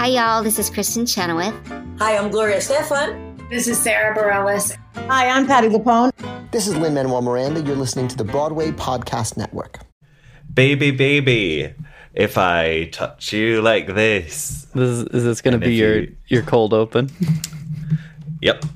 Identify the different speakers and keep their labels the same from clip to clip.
Speaker 1: Hi, y'all. This is Kristen Chenoweth.
Speaker 2: Hi, I'm Gloria Stefan.
Speaker 3: This is Sarah Bareilles.
Speaker 4: Hi, I'm Patti LuPone.
Speaker 5: This is Lin-Manuel Miranda. You're listening to the Broadway Podcast Network.
Speaker 6: Baby, baby, if I touch you like this.
Speaker 7: Is this going to be your cold open?
Speaker 6: Yep.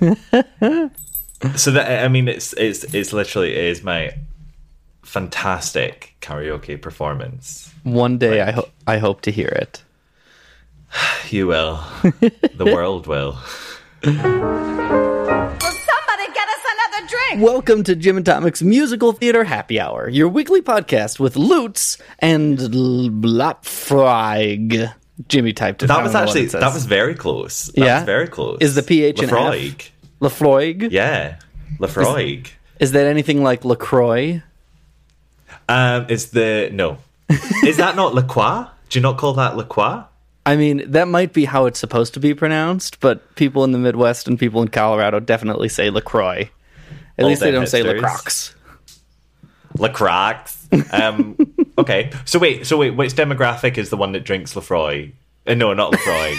Speaker 6: So that, I mean, it's literally, it is my fantastic karaoke performance.
Speaker 7: One day, I hope to hear it.
Speaker 6: You will. The world will.
Speaker 8: Will somebody get us another drink?
Speaker 7: Welcome to Jim and Tomic's Musical Theater Happy Hour, your weekly podcast with Lutz and Lafroig. Jimmy typed it.
Speaker 6: That was very close. That was very close.
Speaker 7: Is the PH an
Speaker 6: Lafroig?
Speaker 7: Lafroig?
Speaker 6: Yeah. Lafroig.
Speaker 7: Is that anything like LaCroix?
Speaker 6: No. Is that not LaCroix? Do you not call that LaCroix?
Speaker 7: I mean, that might be how it's supposed to be pronounced, but people in the Midwest and people in Colorado definitely say LaCroix. At least they don't say LaCroix.
Speaker 6: LaCroix. Okay. So wait, which demographic is the one that drinks Lafroy? No, not Lafroy.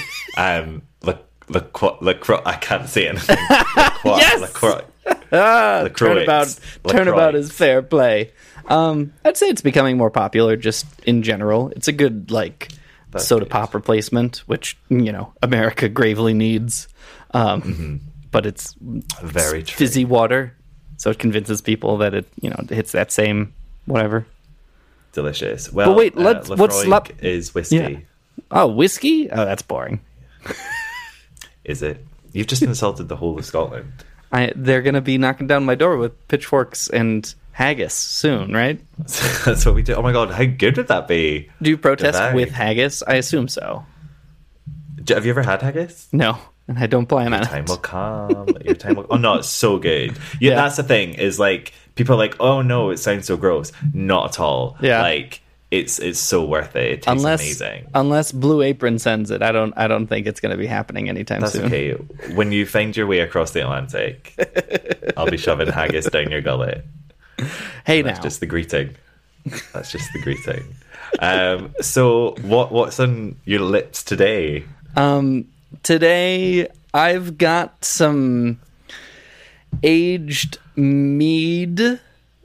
Speaker 6: LaCroix. I can't say anything.
Speaker 7: Yes!
Speaker 6: LaCroix.
Speaker 7: Turnabout is fair play. I'd say it's becoming more popular just in general. It's a good, soda pop replacement, which, America gravely needs. But it's
Speaker 6: very true.
Speaker 7: Fizzy water, so it convinces people that it hits that same whatever.
Speaker 6: Delicious. Well,
Speaker 7: but wait, what's
Speaker 6: is whiskey.
Speaker 7: Yeah. Oh, whiskey? Oh, that's boring.
Speaker 6: Is it? You've just insulted the whole of Scotland.
Speaker 7: They're going to be knocking down my door with pitchforks and haggis soon, right?
Speaker 6: That's what we do. Oh my god, how good would that be?
Speaker 7: Do you protest with haggis? I assume so.
Speaker 6: Have you ever had haggis?
Speaker 7: No, and I don't plan on it.
Speaker 6: Your time will come. Oh no, it's so good. Yeah, that's the thing. Is people are like, oh no, it sounds so gross. Not at all.
Speaker 7: Yeah,
Speaker 6: it's so worth it. It tastes amazing.
Speaker 7: Unless Blue Apron sends it, I don't think it's going to be happening anytime soon.
Speaker 6: That's okay. When you find your way across the Atlantic, I'll be shoving haggis down your gullet.
Speaker 7: Hey,
Speaker 6: That's just the greeting. So what's on your lips today?
Speaker 7: Today I've got some aged mead.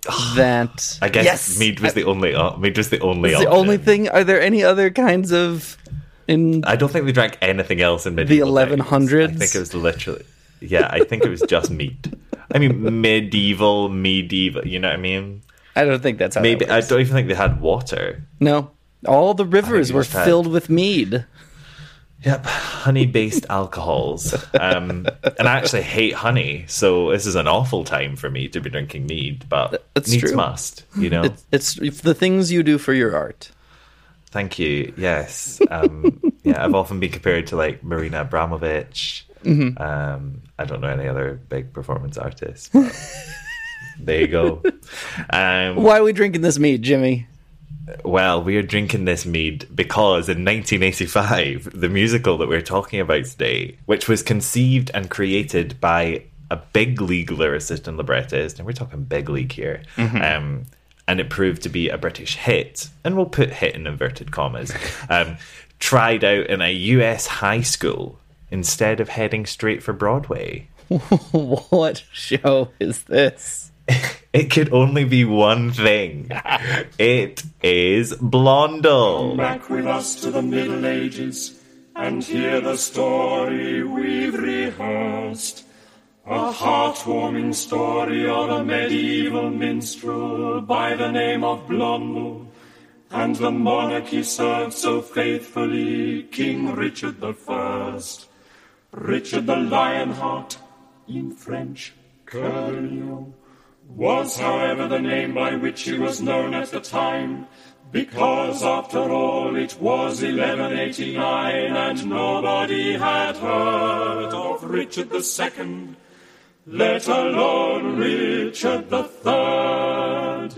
Speaker 7: That
Speaker 6: I guess mead was the only option.
Speaker 7: The only thing. Are there any other kinds of?
Speaker 6: I don't think they drank anything else in medieval
Speaker 7: the 1100s.
Speaker 6: I think it was literally. Yeah, I think it was just mead. I mean, medieval. You know what I mean?
Speaker 7: I don't think that's how. Maybe
Speaker 6: I don't even think they had water.
Speaker 7: No, all the rivers were filled with mead.
Speaker 6: Yep, honey-based alcohols. And I actually hate honey, so this is an awful time for me to be drinking mead, but needs
Speaker 7: true.
Speaker 6: Must,
Speaker 7: It's the things you do for your art.
Speaker 6: Thank you, yes. I've often been compared to, Marina Abramovic. Mm-hmm. I don't know any other big performance artists, but there you go.
Speaker 7: Why are we drinking this mead, Jimmy?
Speaker 6: Well, we are drinking this mead because in 1985, the musical that we're talking about today, which was conceived and created by a big league lyricist and librettist, and we're talking big league here, and it proved to be a British hit, and we'll put hit in inverted commas, tried out in a US high school instead of heading straight for Broadway.
Speaker 7: What show is this?
Speaker 6: It could only be one thing. It is Blondel.
Speaker 9: Come back with us to the Middle Ages and hear the story we've rehearsed. A heartwarming story of a medieval minstrel by the name of Blondel, and the monarch he served so faithfully, King Richard I. Richard the Lionheart, in French, Coeur de Lion, was, however, the name by which he was known at the time, because, after all, it was 1189, and nobody had heard of Richard II, let alone Richard III.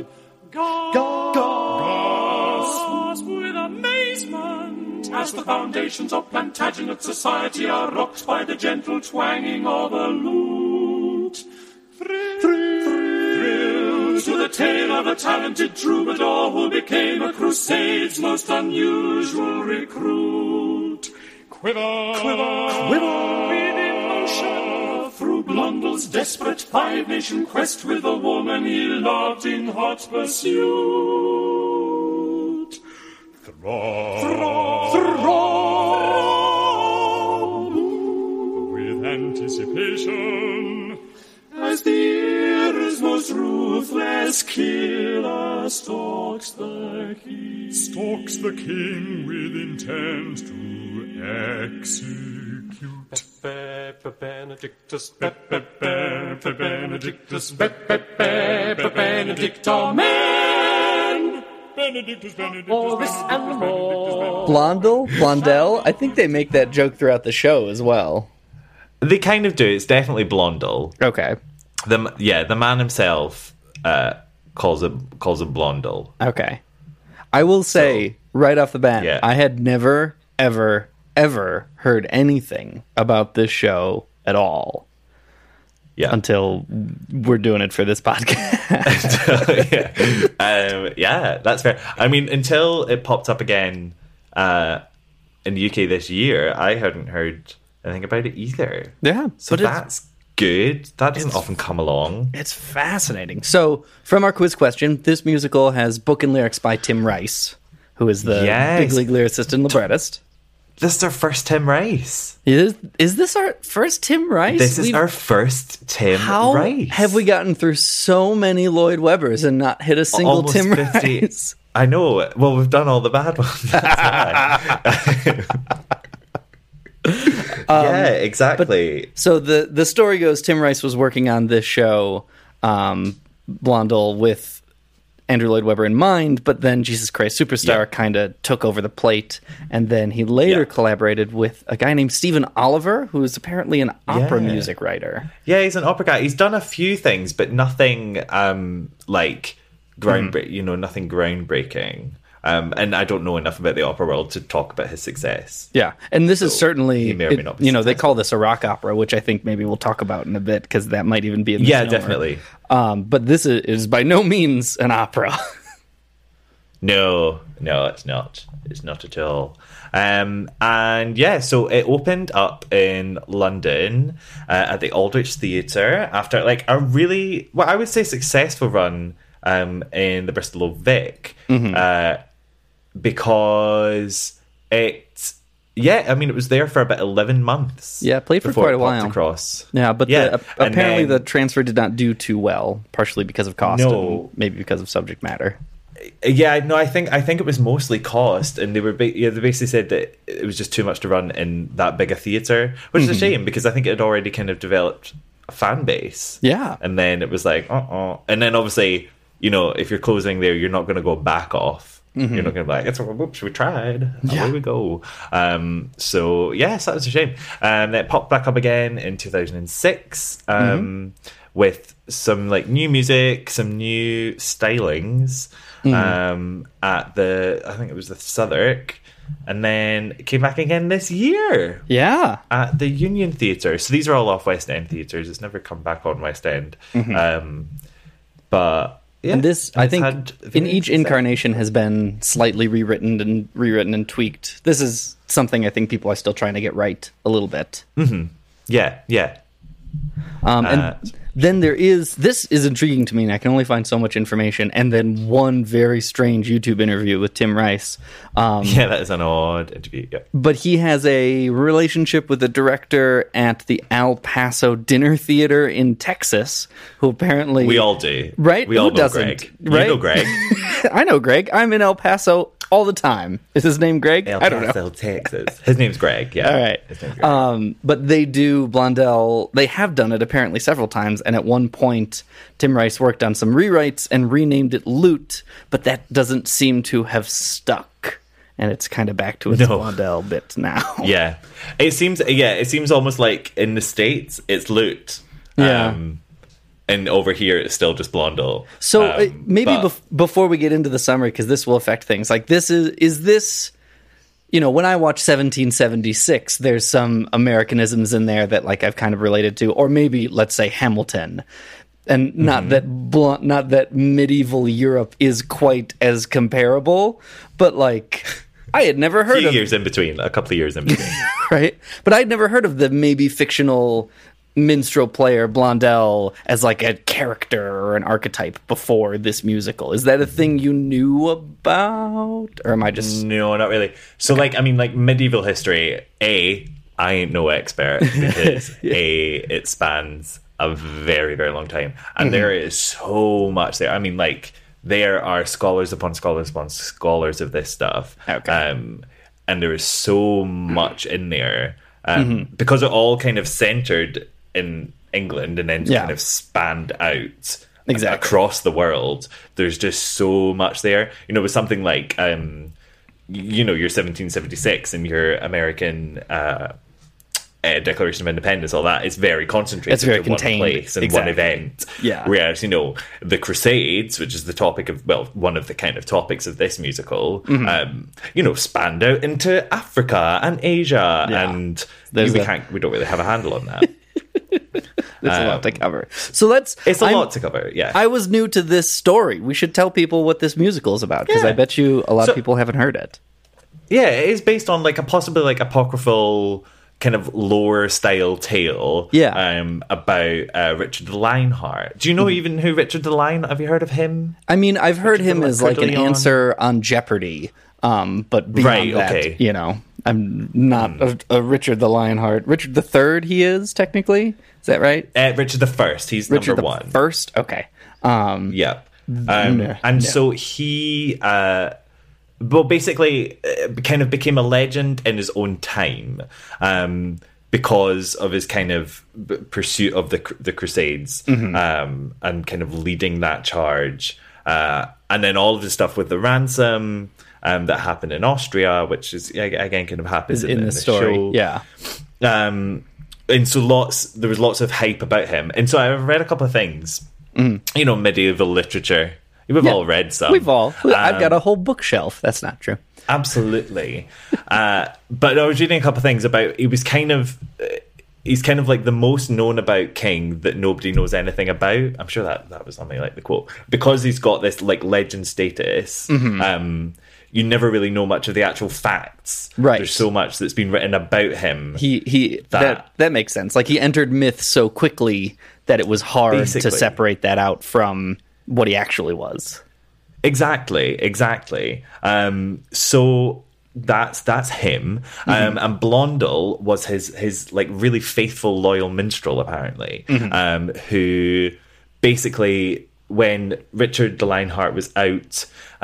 Speaker 9: Gasp with amazement as the foundations of Plantagenet society are rocked by the gentle twanging of a lute. Thrill to the tale of a talented troubadour who became a crusade's most unusual recruit. quiver with emotion through Blondell's desperate five-nation quest with a woman he loved in hot pursuit. Throb with anticipation as the era's most ruthless killer stalks the king with intent to execute. Benedictus, Benedictus, Benedictor man. Benedictus, all this and more.
Speaker 7: Blondell. I think they make that joke throughout the show as well.
Speaker 6: They kind of do. It's definitely Blondell.
Speaker 7: Okay.
Speaker 6: The man himself calls him Blondell.
Speaker 7: Okay. I will say right off the bat,
Speaker 6: Yeah.
Speaker 7: I had never, ever heard anything about this show at all.
Speaker 6: Yeah.
Speaker 7: Until we're doing it for this podcast.
Speaker 6: Yeah, that's fair. I mean, until it popped up again in the UK this year, I hadn't heard anything about it either.
Speaker 7: Yeah.
Speaker 6: So
Speaker 7: but
Speaker 6: that's good. That doesn't often come along.
Speaker 7: It's fascinating. So, from our quiz question, this musical has book and lyrics by Tim Rice, who is the big league lyricist and librettist.
Speaker 6: This is our first Tim Rice.
Speaker 7: Is this our first Tim Rice?
Speaker 6: This is our first Tim Rice.
Speaker 7: Have we gotten through so many Lloyd Webbers and not hit a single
Speaker 6: Almost
Speaker 7: Tim
Speaker 6: 50.
Speaker 7: Rice?
Speaker 6: I know. Well, we've done all the bad ones. That's why. Yeah, exactly.
Speaker 7: So the story goes, Tim Rice was working on this show, Blondell, with Andrew Lloyd Webber in mind, but then Jesus Christ Superstar kind of took over the plate, and then he later collaborated with a guy named Stephen Oliver, who is apparently an opera music writer.
Speaker 6: Yeah, he's an opera guy. He's done a few things, but nothing like nothing groundbreaking. And I don't know enough about the opera world to talk about his success.
Speaker 7: Yeah, and this is certainly,
Speaker 6: he may or may not be
Speaker 7: they call this a rock opera, which I think maybe we'll talk about in a bit, because that might even be in the
Speaker 6: Yeah, definitely.
Speaker 7: But this is by no means an opera.
Speaker 6: No, it's not. It's not at all. And yeah, so it opened up in London at the Aldwych Theatre after like a really, what I would say, successful run in the Bristol Old Vic. Because it was there for about 11 months.
Speaker 7: Yeah, played for quite a while.
Speaker 6: Across.
Speaker 7: Yeah, but apparently the transfer did not do too well, partially because of cost and maybe because of subject matter.
Speaker 6: Yeah, no, I think it was mostly cost, and they basically said that it was just too much to run in that big a theatre, which is a shame because I think it had already kind of developed a fan base.
Speaker 7: Yeah,
Speaker 6: and then it was like, and then obviously, if you're closing there, you're not going to go back off. You're not going to be like, whoops, we tried. Away we go. So, yes, that was a shame. It popped back up again in 2006 with some like new music, some new stylings at I think it was the Southwark. And then it came back again this year.
Speaker 7: Yeah.
Speaker 6: At the Union Theatre. So these are all off West End theatres. It's never come back on West End. But... yeah,
Speaker 7: and this, I think, in each incarnation has been slightly rewritten and tweaked. This is something I think people are still trying to get right a little bit.
Speaker 6: Yeah.
Speaker 7: And then this is intriguing to me, and I can only find so much information, and then one very strange YouTube interview with Tim Rice.
Speaker 6: That is an odd interview, yeah.
Speaker 7: But he has a relationship with the director at the El Paso Dinner Theater in Texas, who apparently...
Speaker 6: We all do.
Speaker 7: Right?
Speaker 6: We all
Speaker 7: Who
Speaker 6: know
Speaker 7: doesn't?
Speaker 6: Greg.
Speaker 7: Right?
Speaker 6: You know Greg.
Speaker 7: I know Greg. I'm in El Paso all the time. Is his name Greg?
Speaker 6: El
Speaker 7: I don't know.
Speaker 6: Paso, Texas. His name's Greg, yeah.
Speaker 7: All right.
Speaker 6: His name's Greg.
Speaker 7: But they do Blondell. They have done it apparently several times, and at one point, Tim Rice worked on some rewrites and renamed it Loot, but that doesn't seem to have stuck. And it's kind of back to its Blondell bit now.
Speaker 6: Yeah. It seems almost like in the States, it's Loot.
Speaker 7: Yeah.
Speaker 6: And over here, it's still just Blondell.
Speaker 7: So maybe before we get into the summary, because this will affect things, like this is this... when I watch 1776, there's some Americanisms in there that like I've kind of related to, or maybe let's say Hamilton, and not that medieval Europe is quite as comparable, but like I had never
Speaker 6: A
Speaker 7: heard
Speaker 6: few
Speaker 7: of
Speaker 6: years in between, a couple of years in between.
Speaker 7: right, but I'd never heard of the maybe fictional minstrel player Blondel as like a character or an archetype before this musical. Is that a thing you knew about, or am I just
Speaker 6: No, not really. So, like medieval history, I ain't no expert because it spans a very, very long time, and there is so much there. I mean, like, there are scholars upon scholars upon scholars of this stuff, and there is so much in there because it all kind of centered in England and then kind of spanned out across the world. There's just so much there. You know, with something like your 1776 and your American Declaration of Independence, all that, it's very concentrated.
Speaker 7: It's very
Speaker 6: in one
Speaker 7: contained.
Speaker 6: place and one event.
Speaker 7: Yeah.
Speaker 6: Whereas, the Crusades, which is the topic of, one of the kind of topics of this musical, spanned out into Africa and Asia, and we don't really have a handle on that.
Speaker 7: There's a lot to cover. So it's a
Speaker 6: lot to cover, yeah.
Speaker 7: I was new to this story. We should tell people what this musical is about, because I bet you a lot of people haven't heard it.
Speaker 6: Yeah, it is based on like a possibly like apocryphal kind of lore style tale about Richard the Lionheart. Do you know even who Richard the Lionheart? Have you heard of him?
Speaker 7: I mean, I've heard him as like an answer on Jeopardy, but beyond that, I'm not a Richard the Lionheart. Richard the Third, he is technically. Is that right?
Speaker 6: Richard the First. He's
Speaker 7: Richard
Speaker 6: number
Speaker 7: the
Speaker 6: one.
Speaker 7: First, okay.
Speaker 6: So he. Basically, kind of became a legend in his own time because of his kind of pursuit of the Crusades and kind of leading that charge. And then all of the stuff with the ransom that happened in Austria, which is, again, kind of happens in the
Speaker 7: story.
Speaker 6: show.
Speaker 7: Yeah.
Speaker 6: And so there was lots of hype about him. And so I've read a couple of things, medieval literature. We've all read some.
Speaker 7: I've got a whole bookshelf. That's not true.
Speaker 6: Absolutely. But I was reading a couple of things about, he's kind of like the most known about king that nobody knows anything about. I'm sure that was something like the quote. Because he's got this like legend status, you never really know much of the actual facts.
Speaker 7: Right.
Speaker 6: There's so much that's been written about him.
Speaker 7: That makes sense. Like, he entered myth so quickly that it was hard to separate that out from what he actually was.
Speaker 6: Exactly. So that's him. And Blondel was his like really faithful, loyal minstrel, apparently, who basically, when Richard the Lionheart was out,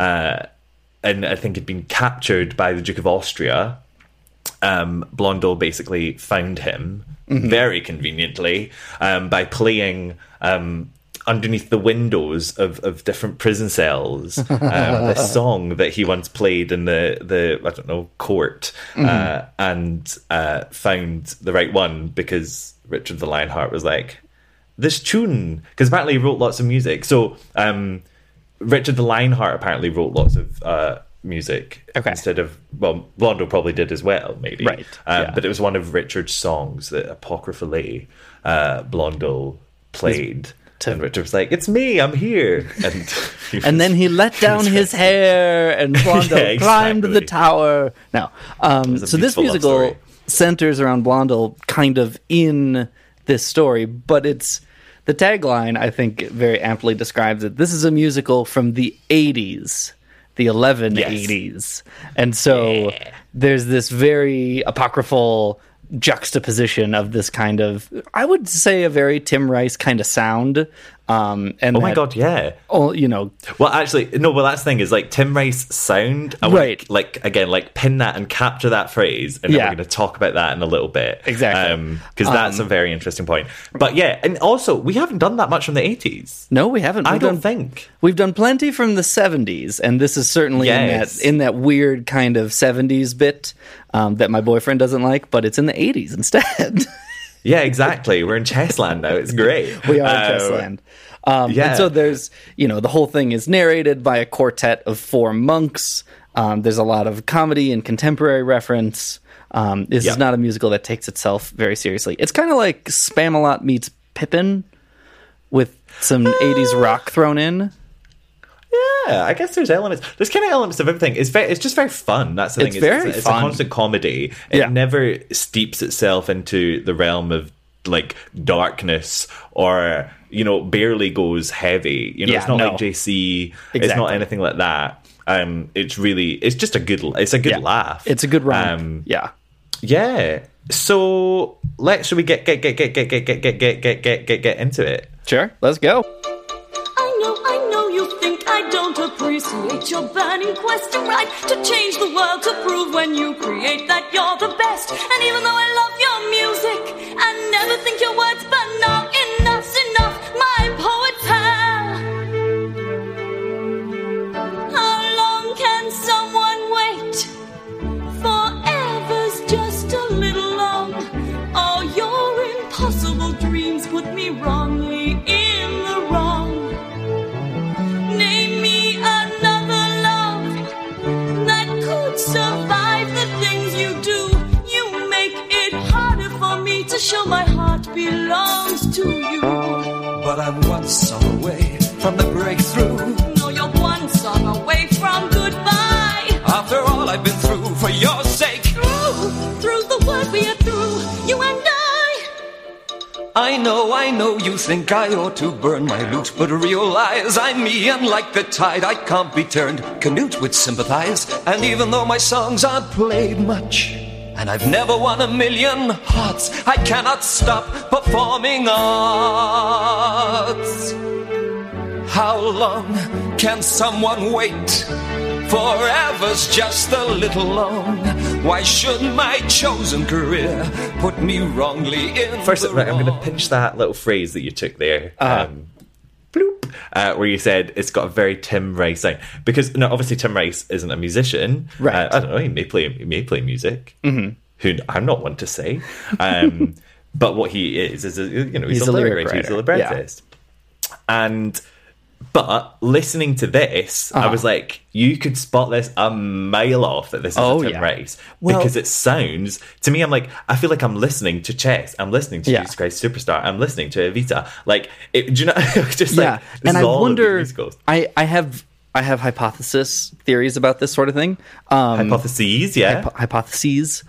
Speaker 6: and I think had been captured by the Duke of Austria, Blondel basically found him very conveniently by playing underneath the windows of different prison cells this song that he once played in the court, and found the right one because Richard the Lionheart was like, this tune, because apparently he wrote lots of music. So Richard the Lionheart apparently wrote lots of music instead of, Blondel probably did as well, maybe.
Speaker 7: Right.
Speaker 6: But it was one of Richard's songs that apocryphally Blondel played. And Richard was like, it's me, I'm here.
Speaker 7: And then he let down his hair, and Blondel climbed the tower. No. So this musical centers around Blondel kind of in this story, but it's the tagline, I think, very amply describes it. This is a musical from the 80s, the 1180s. And so there's this very apocryphal juxtaposition of this kind of, I would say, a very Tim Rice kind of sound. And
Speaker 6: my God, yeah.
Speaker 7: Well,
Speaker 6: actually, no. Well, that's the thing is, like, Tim Rice sound. I want to, pin that and capture that phrase, and then we're going to talk about that in a little bit.
Speaker 7: Exactly,
Speaker 6: because that's a very interesting point. But yeah, and also we haven't done that much from the 80s.
Speaker 7: No, we haven't.
Speaker 6: I don't think
Speaker 7: we've done plenty from the 70s, and this is certainly in that weird kind of 70s bit that my boyfriend doesn't like, but it's in the 80s instead.
Speaker 6: Yeah, exactly. We're in Chessland now. It's great.
Speaker 7: We are in Chessland. And so there's, the whole thing is narrated by a quartet of 4 monks. There's a lot of comedy and contemporary reference. This is not a musical that takes itself very seriously. It's kind of like Spamalot meets Pippin with some 80s rock thrown in.
Speaker 6: Yeah, I guess there's kind of elements of everything. It's just very fun. That's the thing. It's fun. A constant comedy. It never steeps itself into the realm of like darkness or, you know, barely goes heavy. You know, it's not like JC. Exactly. It's not anything like that. It's just a good laugh.
Speaker 7: It's a good rhyme.
Speaker 6: Yeah. So should we get into it?
Speaker 7: Sure, let's go.
Speaker 8: I know you think I don't appreciate your burning quest to write, to change the world, to prove when you create that you're the best. And even though I love your music, I never think your words, but now enough's enough, my poet's hell. How long can someone wait? Forever's just a little long. All your impossible dreams put me wrongly in the wrong. Name me another love that could survive the things you do. You make it harder for me to show my heart belongs to you.
Speaker 3: But I'm one song away from the breakthrough.
Speaker 8: No, you're one song away from goodbye.
Speaker 3: After all I've been through for your sake.
Speaker 8: Through the work we are through, you and
Speaker 3: I know you think I ought to burn my lute, but realize I'm me, and like the tide I can't be turned. Canute would sympathize, and even though my songs aren't played much, and I've never won 1,000,000 hearts, I cannot stop performing arts. How long can someone wait? Forever's just a little long. Why should my chosen career put me wrongly in
Speaker 6: First,
Speaker 3: the
Speaker 6: right, I'm
Speaker 3: wrong?
Speaker 6: going to pinch that little phrase that you took there. Bloop, where you said it's got a very Tim Rice sound. Because, no, obviously Tim Rice isn't a musician.
Speaker 7: Right.
Speaker 6: I don't know, he may play music. Mm-hmm. Who I'm not one to say. But what he is he's a lyric writer. He's a librettist. Yeah. But listening to this, I was like, you could spot this a mile off that this is a Tim Rice. Because it sounds, to me, I feel like I'm listening to Chess. I'm listening to Jesus Christ Superstar. I'm listening to Evita. Like, do you know, just like, this
Speaker 7: and
Speaker 6: is
Speaker 7: I
Speaker 6: all
Speaker 7: wonder,
Speaker 6: of these musicals.
Speaker 7: I have hypothesis theories about this sort of thing.
Speaker 6: Hypotheses, yeah.
Speaker 7: Hypotheses.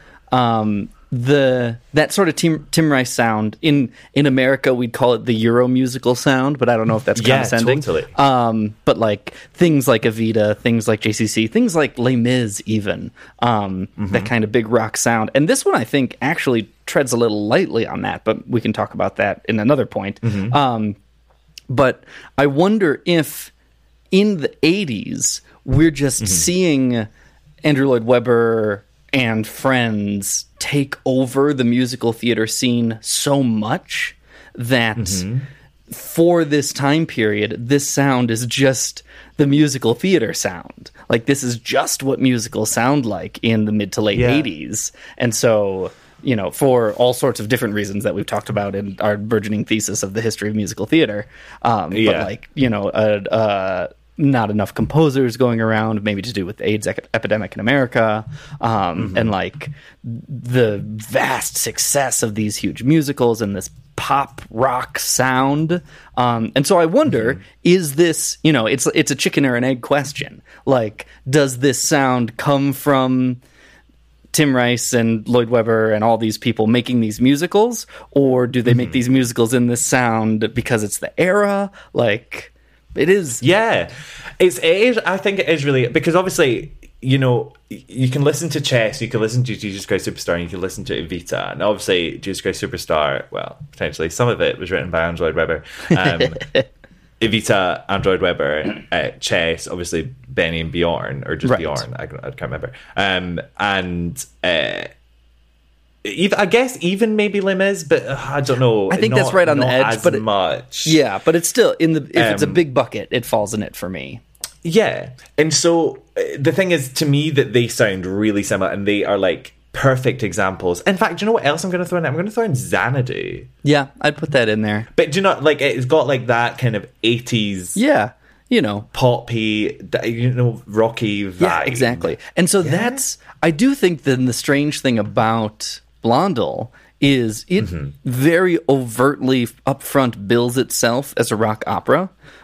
Speaker 7: That sort of Tim Rice sound in America, we'd call it the Euro musical sound, but I don't know if that's condescending.
Speaker 6: Totally.
Speaker 7: But like things like Evita, things like JCC, things like Les Mis, even that kind of big rock sound. And this one, I think, actually treads a little lightly on that, but we can talk about that in another point. But I wonder if in the 80s we're just seeing Andrew Lloyd Webber and friends take over the musical theater scene so much that for this time period, this sound is just the musical theater sound. Like, this is just what musicals sound like in the mid to late 80s. And so, you know, for all sorts of different reasons that we've talked about in our burgeoning thesis of the history of musical theater. But like, you know, not enough composers going around, maybe to do with the AIDS epidemic in America, and like the vast success of these huge musicals and this pop rock sound. And so I wonder, is this, you know, it's a chicken or an egg question. Like, does this sound come from Tim Rice and Lloyd Webber and all these people making these musicals, or do they make these musicals in this sound because it's the era? Like, it is.
Speaker 6: Yeah. It is. I think it is really, because obviously, you know, you can listen to Chess, you can listen to Jesus Christ Superstar, and you can listen to Evita. And obviously, Jesus Christ Superstar, well, potentially some of it was written by Andrew Lloyd Webber. Evita, Andrew Lloyd Webber, Chess, obviously Benny and Bjorn, or just Bjorn, I can't remember. I guess even maybe Les Mis, but I don't know.
Speaker 7: I think that's right on the edge, but
Speaker 6: much.
Speaker 7: Yeah, but it's still if it's a big bucket, it falls in it for me.
Speaker 6: Yeah, and so the thing is, to me, that they sound really similar, and they are like perfect examples. In fact, do you know what else I'm going to throw in? I'm going to throw in Xanadu.
Speaker 7: Yeah, I'd put that in there.
Speaker 6: But do you know, like, it's got like that kind of 80s.
Speaker 7: Yeah. You know,
Speaker 6: poppy, you know, rocky vibe.
Speaker 7: Yeah, exactly. And so that's, I do think then the strange thing about Blondel is it very overtly upfront bills itself as a rock opera.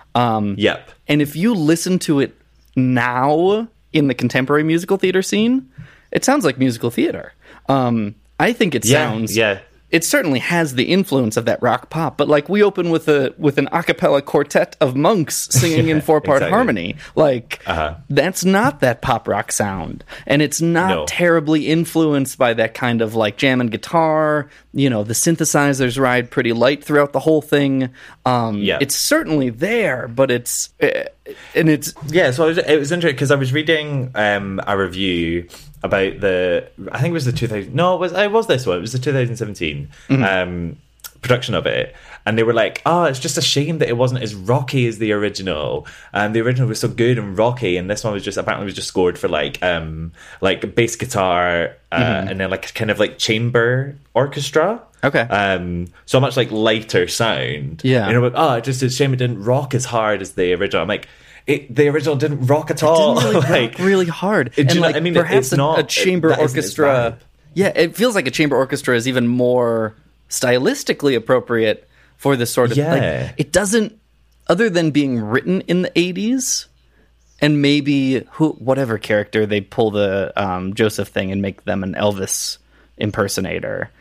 Speaker 6: Yep.
Speaker 7: And if you listen to it now in the contemporary musical theater scene, it sounds like musical theater. I think it sounds...
Speaker 6: Yeah.
Speaker 7: It certainly has the influence of that rock pop, but like we open with an a cappella quartet of monks singing in 4-part harmony. Like that's not that pop rock sound, and it's not terribly influenced by that kind of like jam and guitar. The synthesizers ride pretty light throughout the whole thing. It's certainly there, but it's.
Speaker 6: So it was interesting because I was reading a review about I think it was the 2000. No, it was this one. It was the 2017 production of it, and they were like, "Oh, it's just a shame that it wasn't as rocky as the original. The original was so good and rocky, and this one was apparently scored for like bass guitar and then like kind of like chamber orchestra."
Speaker 7: Okay.
Speaker 6: So much like lighter sound.
Speaker 7: Yeah.
Speaker 6: It's just a shame it didn't rock as hard as the original. I'm like, the original didn't rock at all.
Speaker 7: It didn't really rock really hard. Perhaps a chamber orchestra. Yeah, it feels like a chamber orchestra is even more stylistically appropriate for this sort of like, it doesn't, other than being written in the 80s, and maybe whatever character they pull the Joseph thing and make them an Elvis impersonator.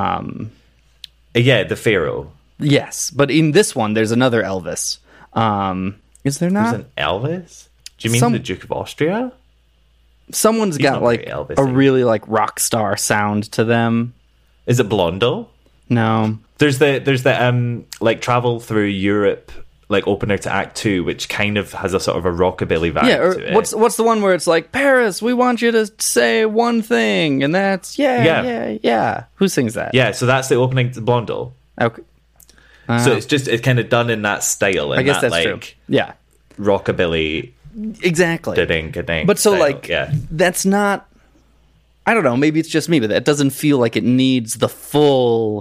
Speaker 6: The Pharaoh.
Speaker 7: Yes, but in this one, there's another Elvis. Is there not?
Speaker 6: There's an Elvis? Do you mean the Duke of Austria?
Speaker 7: Someone's got like a really like rock star sound to them.
Speaker 6: Is it Blondel?
Speaker 7: No.
Speaker 6: There's the like travel through Europe like opener to Act 2, which kind of has a sort of a rockabilly vibe to it.
Speaker 7: What's the one where it's like, Paris, we want you to say one thing, and that's yeah. Who sings that?
Speaker 6: Yeah, so that's the opening to Blondel.
Speaker 7: Okay.
Speaker 6: So it's kind of done in that style.
Speaker 7: I guess that's true. Yeah.
Speaker 6: Rockabilly.
Speaker 7: Exactly.
Speaker 6: Ga-ding,
Speaker 7: but so
Speaker 6: style.
Speaker 7: That's not, I don't know, maybe it's just me, but that doesn't feel like it needs the full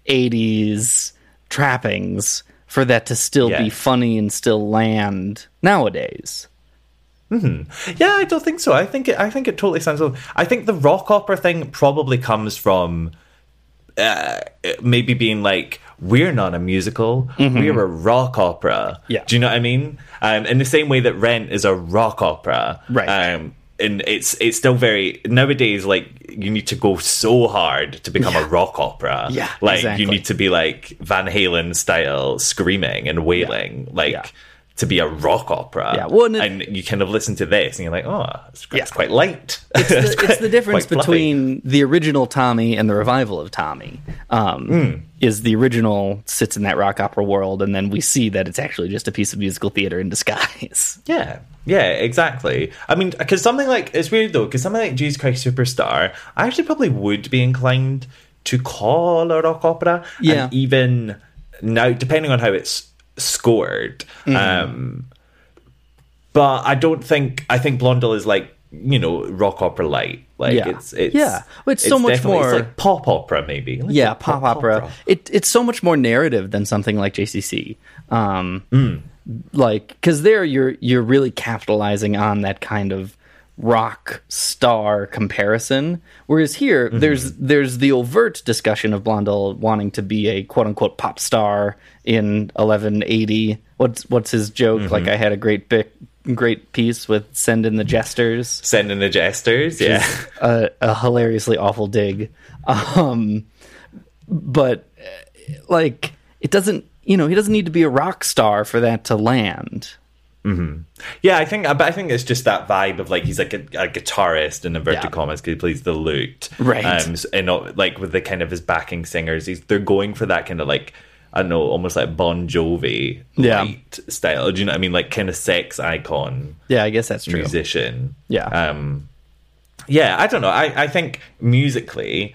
Speaker 7: 80s trappings for that to still be funny and still land nowadays.
Speaker 6: Mm-hmm. Yeah, I don't think so. I think it totally sounds. I think the rock opera thing probably comes from maybe being like, we're not a musical, we're a rock opera.
Speaker 7: Yeah.
Speaker 6: Do you know what I mean? In the same way that Rent is a rock opera,
Speaker 7: right?
Speaker 6: And it's still very nowadays. Like you need to go so hard to become a rock opera.
Speaker 7: Yeah,
Speaker 6: like
Speaker 7: exactly.
Speaker 6: you need to be like Van Halen style screaming and wailing, to be a rock opera.
Speaker 7: Yeah, well,
Speaker 6: and you kind of listen to this and you're like, oh, it's quite light.
Speaker 7: It's the difference between the original Tommy and the revival of Tommy. Is the original sits in that rock opera world, and then we see that it's actually just a piece of musical theater in disguise.
Speaker 6: Yeah, exactly. I mean, because something like, it's weird though, because something like Jesus Christ Superstar, I actually probably would be inclined to call a rock opera.
Speaker 7: Yeah.
Speaker 6: And even now, depending on how it's scored. But I think Blondel is like, rock opera light. Like it's
Speaker 7: so much more.
Speaker 6: It's like pop opera, maybe. Like
Speaker 7: pop opera. It's so much more narrative than something like JCC. Like, because there you're really capitalizing on that kind of rock star comparison, whereas here there's the overt discussion of Blondel wanting to be a quote unquote pop star in 1180. What's his joke? Like, I had a great piece with Send in the Jesters.
Speaker 6: Yeah,
Speaker 7: a hilariously awful dig. But like, it doesn't, he doesn't need to be a rock star for that to land.
Speaker 6: Mm-hmm. Yeah, I think it's just that vibe of like he's like a guitarist in inverted commas because he plays the lute,
Speaker 7: right?
Speaker 6: And like with the kind of his backing singers, they're going for that kind of like, I don't know, almost like Bon Jovi light style. Do you know what I mean? Like kind of sex icon.
Speaker 7: Yeah, I guess that's true.
Speaker 6: Musician.
Speaker 7: Yeah.
Speaker 6: I don't know. I think musically,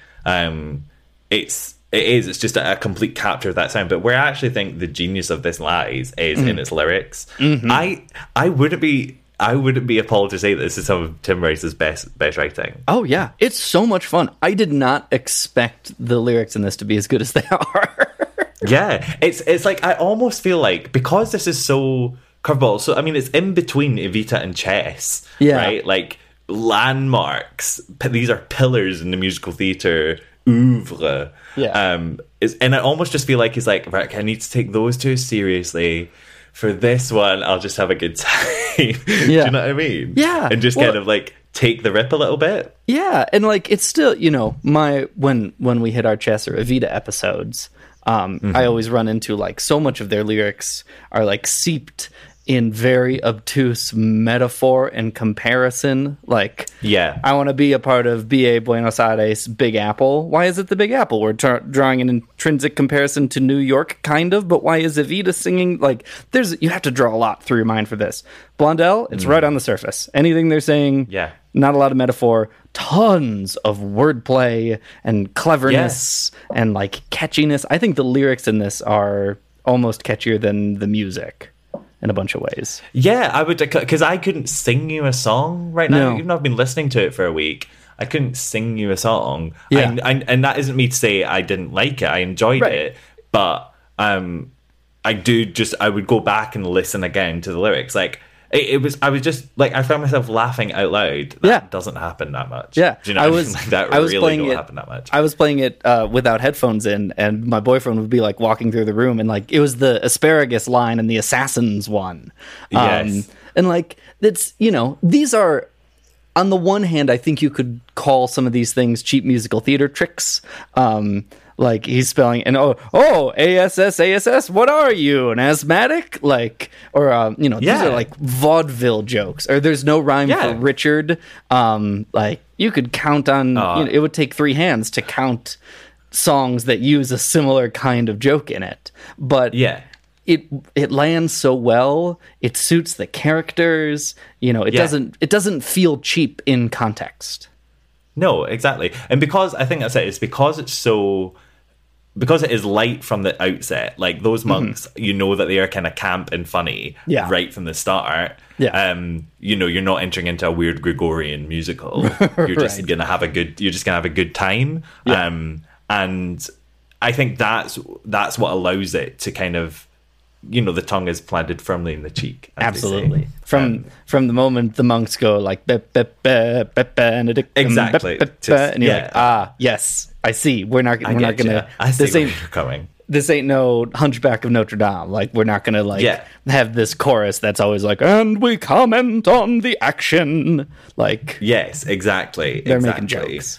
Speaker 6: it's just a complete capture of that sound. But where I actually think the genius of this lies is in its lyrics. I wouldn't be appalled to say that this is some of Tim Rice's best writing.
Speaker 7: Oh yeah, it's so much fun. I did not expect the lyrics in this to be as good as they are.
Speaker 6: Yeah, it's like I almost feel like, because this is so curveball. So I mean, it's in between Evita and Chess, right? Like landmarks. These are pillars in the musical theatre oeuvre.
Speaker 7: Yeah.
Speaker 6: And I almost just feel like he's like, right, I need to take those two seriously, for this one, I'll just have a good time.
Speaker 7: Yeah.
Speaker 6: Do you know what I mean?
Speaker 7: Yeah.
Speaker 6: And just kind of like take the rip a little bit.
Speaker 7: Yeah, and like it's still, you know, when we hit our Chess or Evita episodes, I always run into like so much of their lyrics are like seeped in very obtuse metaphor and comparison. Like,
Speaker 6: Yeah.
Speaker 7: I want to be a part of BA Buenos Aires Big Apple. Why is it the Big Apple? We're drawing an intrinsic comparison to New York, kind of, but why is Evita singing? Like, you have to draw a lot through your mind for this. Blondell, it's right on the surface. Anything they're saying,
Speaker 6: Yeah.
Speaker 7: not a lot of metaphor, tons of wordplay and cleverness and like catchiness. I think the lyrics in this are almost catchier than the music in a bunch of ways.
Speaker 6: Yeah, I would, because I couldn't sing you a song right now.
Speaker 7: No.
Speaker 6: Even though I've been listening to it for a week, I couldn't sing you a song.
Speaker 7: Yeah.
Speaker 6: And that isn't me to say I didn't like it. I enjoyed
Speaker 7: Right.
Speaker 6: it, but I would go back and listen again to the lyrics. Like, I was just like, I found myself laughing out loud. That doesn't happen that much.
Speaker 7: Yeah,
Speaker 6: Do you know what I mean? Like, that really don't happen that much.
Speaker 7: I was playing it without headphones in, and my boyfriend would be like walking through the room, and like it was the asparagus line and the assassins one.
Speaker 6: Yes.
Speaker 7: And like that's, you know, these are, on the one hand, I think you could call some of these things cheap musical theater tricks. Like he's spelling and ASS, what are you, an asthmatic? Like, or these are like vaudeville jokes. Or there's no rhyme for Richard. Like you could count on. It would take 3 hands to count songs that use a similar kind of joke in it. But it lands so well. It suits the characters. You know, it doesn't feel cheap in context.
Speaker 6: No, exactly. And because I think that's it, it's because because it is light from the outset. Like those monks, you know that they are kind of camp and funny right from the start.
Speaker 7: Yeah.
Speaker 6: You know, you're not entering into a weird Gregorian musical. You're just gonna have a good time.
Speaker 7: Yeah.
Speaker 6: And I think that's what allows it to kind of, you know, the tongue is planted firmly in the cheek.
Speaker 7: Absolutely. From the moment the monks go like Benedictum,
Speaker 6: exactly,
Speaker 7: and you're like, yes, I see. We're not gonna.
Speaker 6: I see where you're coming.
Speaker 7: This ain't no Hunchback of Notre Dame. Like we're not gonna have this chorus that's always like, and we comment on the action. Like
Speaker 6: yes, exactly.
Speaker 7: They're making jokes.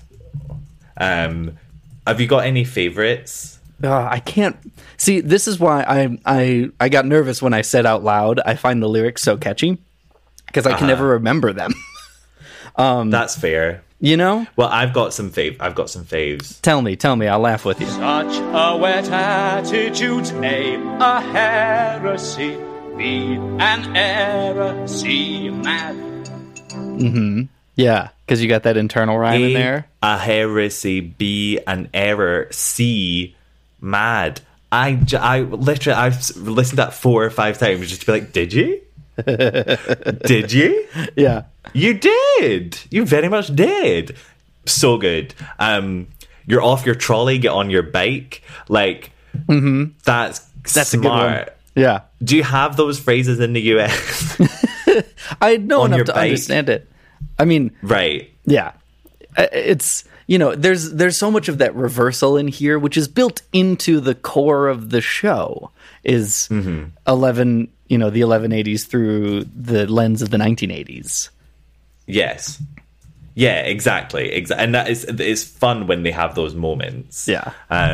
Speaker 6: Have you got any favorites?
Speaker 7: I can't see. This is why I got nervous when I said out loud. I find the lyrics so catchy because I can never remember them.
Speaker 6: That's fair.
Speaker 7: You know.
Speaker 6: Well, I've got some faves.
Speaker 7: Tell me. I'll laugh with you.
Speaker 3: Such a wet attitude's A, a heresy, B, an error, C, mad.
Speaker 7: Mm-hmm. Yeah, because you got that internal rhyme in there.
Speaker 6: A heresy, B, an error, C, mad. I literally, I've listened to that 4 or 5 times just to be like, did you? Did you?
Speaker 7: Yeah.
Speaker 6: You did. You very much did. So good. You're off your trolley, get on your bike. Like, that's smart.
Speaker 7: A good one. Yeah.
Speaker 6: Do you have those phrases in the US?
Speaker 7: I know enough to understand it. I mean,
Speaker 6: right.
Speaker 7: Yeah. It's, you know, there's so much of that reversal in here, which is built into the core of the show, is the 1180s through the lens of the 1980s.
Speaker 6: Yes. Yeah, exactly. And that is fun when they have those moments.
Speaker 7: Yeah.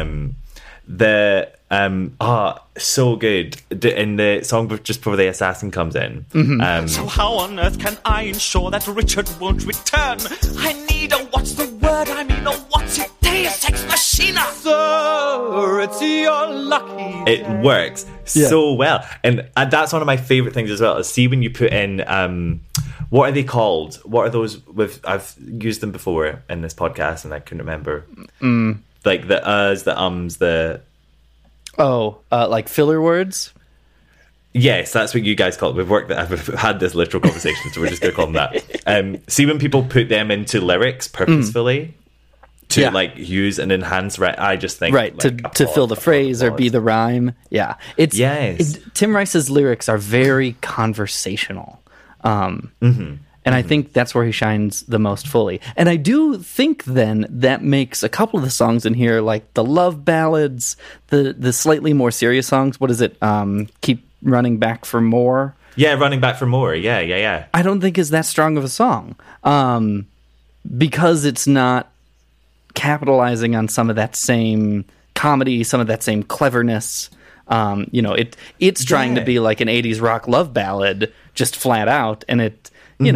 Speaker 6: So good. In the song just before the assassin comes in.
Speaker 3: So how on earth can I ensure that Richard won't return? I need a what's the word? I mean a what's it? Deus Ex Machina. Sir, it's your lucky.
Speaker 6: It works so well. And that's one of my favorite things as well, is see when you put in what are they called? What are those I've used them before in this podcast and I couldn't remember. Like the uhs, the ums, the
Speaker 7: like filler words?
Speaker 6: Yes, that's what you guys call it. I've had this literal conversation, so we're just going to call them that. See when people put them into lyrics purposefully to like use and enhance, I just think
Speaker 7: to fill the phrase or be the rhyme. Yeah, Tim Rice's lyrics are very conversational, and I think that's where he shines the most fully. And I do think then that makes a couple of the songs in here, like the love ballads, the slightly more serious songs. What is it? Running Back for More.
Speaker 6: Yeah, Running Back for More. Yeah.
Speaker 7: I don't think is that strong of a song. Because it's not capitalizing on some of that same comedy, some of that same cleverness. It's trying to be like an 80s rock love ballad, just flat out, and it,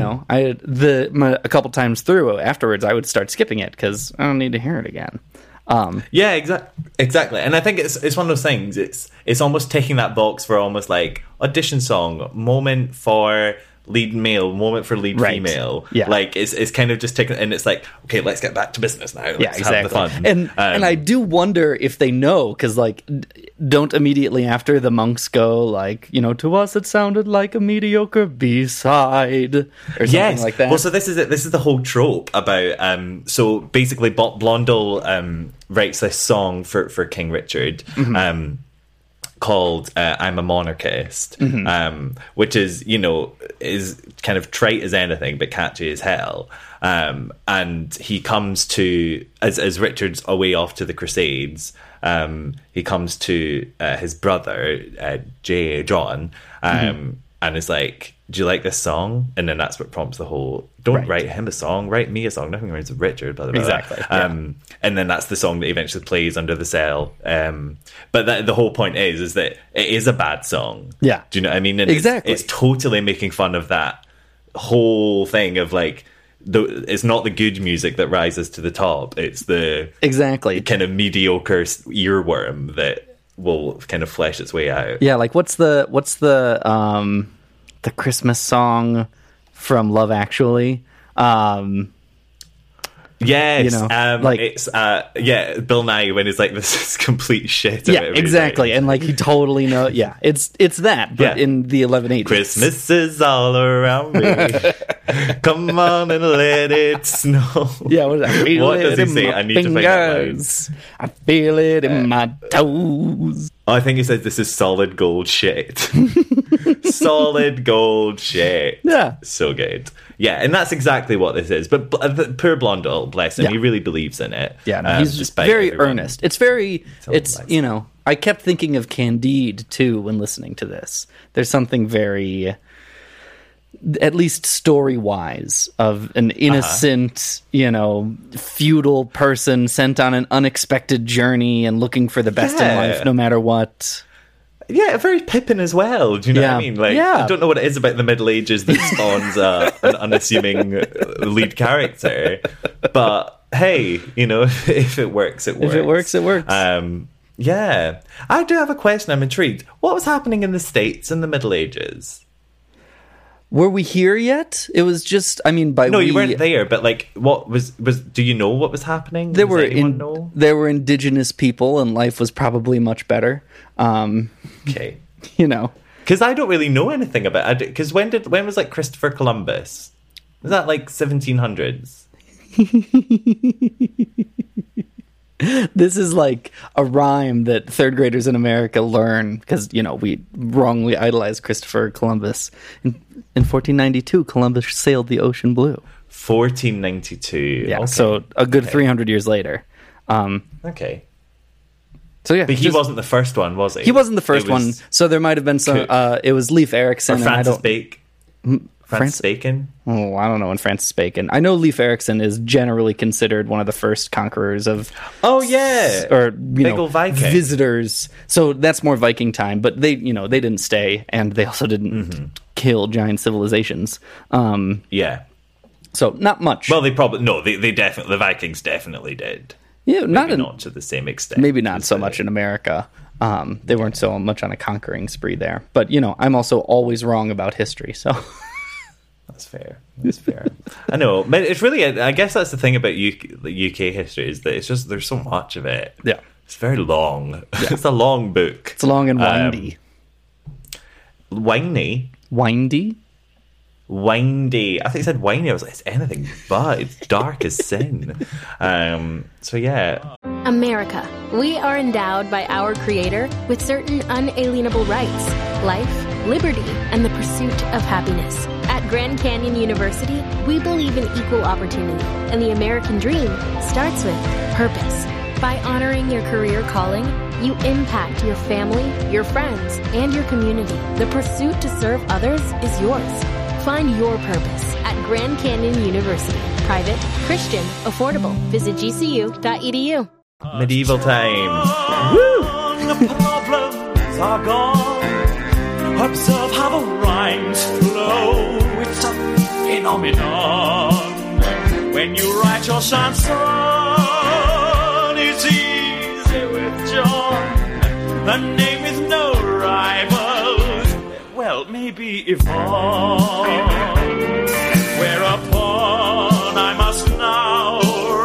Speaker 7: a couple times through afterwards, I would start skipping it because I don't need to hear it again.
Speaker 6: Exactly, and I think it's one of those things. It's almost taking that box for almost like audition song, moment for lead male, moment for lead female.
Speaker 7: Yeah,
Speaker 6: like it's kind of just taking, and it's like, okay, let's get back to business now. Let's have the fun.
Speaker 7: And I do wonder if they know, because like, don't immediately after the monks go like, to us it sounded like a mediocre B-side or something like that.
Speaker 6: Well, so this is it. This is the whole trope about. So basically, Blondell writes this song for King Richard. Called I'm a Monarchist, which is kind of trite as anything but catchy as hell. And he comes to, as Richard's away off to the Crusades, he comes to his brother John, and is like, do you like this song? And then that's what prompts the whole, don't write him a song, write me a song. Nothing wrong with Richard, blah, blah, blah.
Speaker 7: Exactly.
Speaker 6: And then that's the song that eventually plays under the cell. But the whole point is that it is a bad song.
Speaker 7: Yeah.
Speaker 6: Do you know what I mean? And
Speaker 7: exactly.
Speaker 6: It's totally making fun of that whole thing of like, it's not the good music that rises to the top. It's the kind of mediocre earworm that will kind of flesh its way out.
Speaker 7: Yeah, like what's the Christmas song from Love Actually?
Speaker 6: Yes, it's Bill Nye when he's like, this is complete shit.
Speaker 7: Yeah, exactly, and like he totally knows. Yeah, it's that, but in the 1180s.
Speaker 6: Christmas is all around me. Come on and let it snow.
Speaker 7: Yeah, what
Speaker 6: does he say? I need to find out.
Speaker 7: I feel it in my toes.
Speaker 6: I think he says this is solid gold shit. Solid gold shit.
Speaker 7: Yeah.
Speaker 6: So good. Yeah, and that's exactly what this is. But poor Blondell, bless him, he really believes in it.
Speaker 7: Yeah, no, he's just very earnest. It's I kept thinking of Candide, too, when listening to this. There's something very, at least story-wise, of an innocent, feudal person sent on an unexpected journey and looking for the best in life, no matter what.
Speaker 6: Yeah, very Pippin as well. Do you know what I mean? Like, I don't know what it is about the Middle Ages that spawns an unassuming lead character, but hey, if it works, it works.
Speaker 7: If it works, it works.
Speaker 6: Yeah, I do have a question. I'm intrigued. What was happening in the States in the Middle Ages?
Speaker 7: Were we here yet? It was just, you
Speaker 6: weren't there, but like, what was? Do you know what was happening?
Speaker 7: There were indigenous people, and life was probably much better.
Speaker 6: Okay,
Speaker 7: because
Speaker 6: I don't really know anything about it. Because when was like Christopher Columbus? Was that like 1700s?
Speaker 7: This is like a rhyme that third graders in America learn because, we wrongly idolize Christopher Columbus. In 1492, Columbus sailed the ocean blue.
Speaker 6: 1492.
Speaker 7: Yeah, so a good 300 years later.
Speaker 6: Okay.
Speaker 7: So yeah,
Speaker 6: but he wasn't the first one, was he?
Speaker 7: He wasn't the first one. So there might have been some. It was Leif Erikson
Speaker 6: or Francis Bacon. Francis Bacon?
Speaker 7: Oh, I don't know when Francis Bacon. I know Leif Erikson is generally considered one of the first conquerors of.
Speaker 6: Oh yeah,
Speaker 7: or
Speaker 6: big old Viking
Speaker 7: visitors. So that's more Viking time, but they they didn't stay, and they also didn't kill giant civilizations.
Speaker 6: Yeah.
Speaker 7: So not much.
Speaker 6: Well, they definitely the Vikings definitely did.
Speaker 7: Yeah,
Speaker 6: maybe not to the same extent.
Speaker 7: Maybe not so much in America. They weren't so much on a conquering spree there. But I'm also always wrong about history, so.
Speaker 6: That's fair. I know, but it's really, I guess that's the thing about UK history is that it's just, there's so much of it.
Speaker 7: Yeah.
Speaker 6: It's very long. Yeah. It's a long book.
Speaker 7: It's long and windy.
Speaker 6: Windy? I think it said windy. I was like, it's anything but. It's dark as sin. So yeah.
Speaker 4: America. We are endowed by our Creator with certain unalienable rights: life, liberty, and the pursuit of happiness. At Grand Canyon University, we believe in equal opportunity, and the American dream starts with purpose. By honoring your career calling, you impact your family, your friends, and your community. The pursuit to serve others is yours. Find your purpose at Grand Canyon University. Private, Christian, affordable. Visit gcu.edu.
Speaker 6: Medieval times.
Speaker 9: The problems are gone. Observe how the rhymes flow. It's a phenomenon. When you write your chanson, it's easy with John. The name is no rival. Well, maybe Yvonne. Whereupon I must now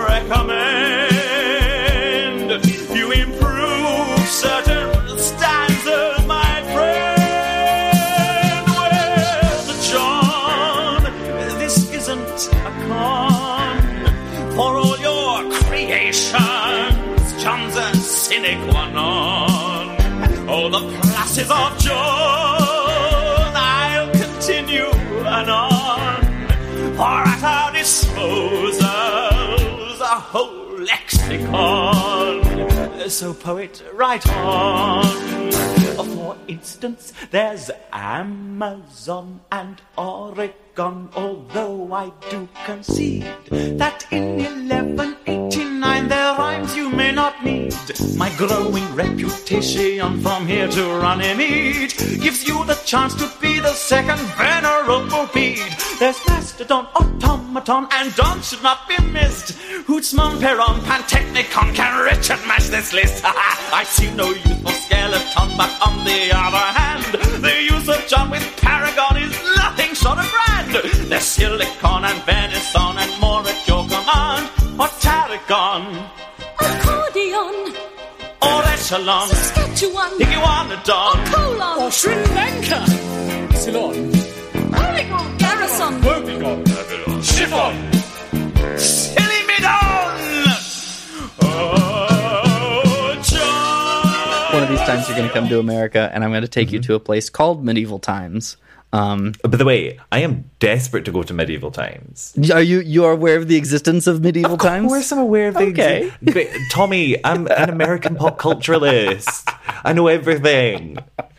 Speaker 9: recommend you improve certain stanzas, my friend. Well, John, this isn't a con. For all your creations, John's a sine qua non. Oh, the pluses of John, I'll continue anon. For at our disposals a whole lexicon. So poet, write on. For instance, there's Amazon and Oregon. Although I do concede that in 1189 their rhymes you may not need. My growing reputation from here to Runnymede gives you the chance to be the second venerable Bede. There's Mastodon, Automaton, and Don should not be missed. Hootsman, Peron, Pantechnicon can Richard match this list. I see no use for Skeleton, but on the other hand, the use of John with Paragon is nothing short of grand. There's Silicon and Venison and more at your command. Or Tarragon,
Speaker 8: Accordion,
Speaker 9: or Echelon,
Speaker 8: Saskatchewan,
Speaker 9: Iguanodon,
Speaker 8: Colon,
Speaker 10: or Sri Lanka, Ceylon,
Speaker 8: Oregon, Garrison,
Speaker 10: Woebegone, Babylon, Chiffon,
Speaker 9: Silimidon. Oh, John.
Speaker 7: One of these times you're going to come to America, and I'm going to take you to a place called Medieval Times.
Speaker 6: By the way, I am desperate to go to medieval times.
Speaker 7: Are you are aware of the existence of medieval times?
Speaker 6: Of course I'm aware of the
Speaker 7: Okay.
Speaker 6: Tommy, I'm an American pop culturalist. I know everything.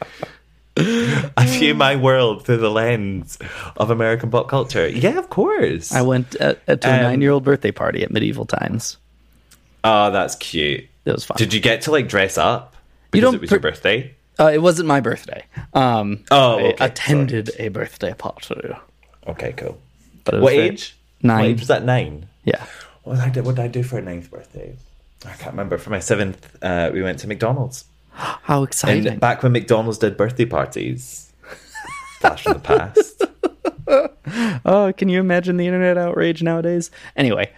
Speaker 6: I view my world through the lens of American pop culture. Yeah, of course.
Speaker 7: I went to a 9-year-old birthday party at medieval times.
Speaker 6: Oh, that's cute.
Speaker 7: It was fun.
Speaker 6: Did you get to like dress up? Because it was your birthday?
Speaker 7: It wasn't my birthday.
Speaker 6: Okay.
Speaker 7: I attended a birthday party.
Speaker 6: Okay, cool.
Speaker 7: But it was
Speaker 6: what age?
Speaker 7: 9.
Speaker 6: What age was that? 9?
Speaker 7: Yeah.
Speaker 6: What did I do for a 9th birthday? I can't remember. For my 7th, we went to McDonald's.
Speaker 7: How exciting.
Speaker 6: And back when McDonald's did birthday parties. Flash from the past.
Speaker 7: Oh, can you imagine the internet outrage nowadays? Anyway.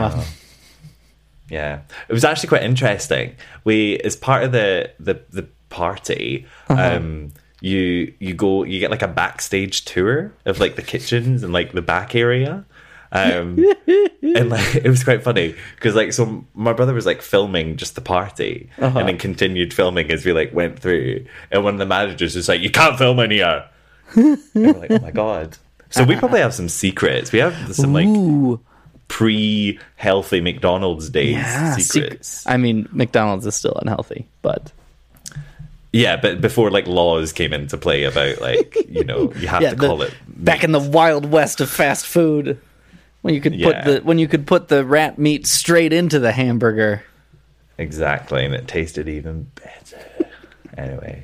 Speaker 6: Yeah. It was actually quite interesting. As part of the party, you get like a backstage tour of like the kitchens and like the back area. And like it was quite funny because like so my brother was like filming just the party and then continued filming as we like went through, and one of the managers was like, "You can't film in here." And we're like, "Oh my god!" So we probably have some secrets. We have some like pre-healthy McDonald's days secrets.
Speaker 7: I mean, McDonald's is still unhealthy, but
Speaker 6: yeah, but before like laws came into play about like you have to call it
Speaker 7: back in the wild west of fast food. When you could put the rat meat straight into the hamburger.
Speaker 6: Exactly, and it tasted even better. Anyway,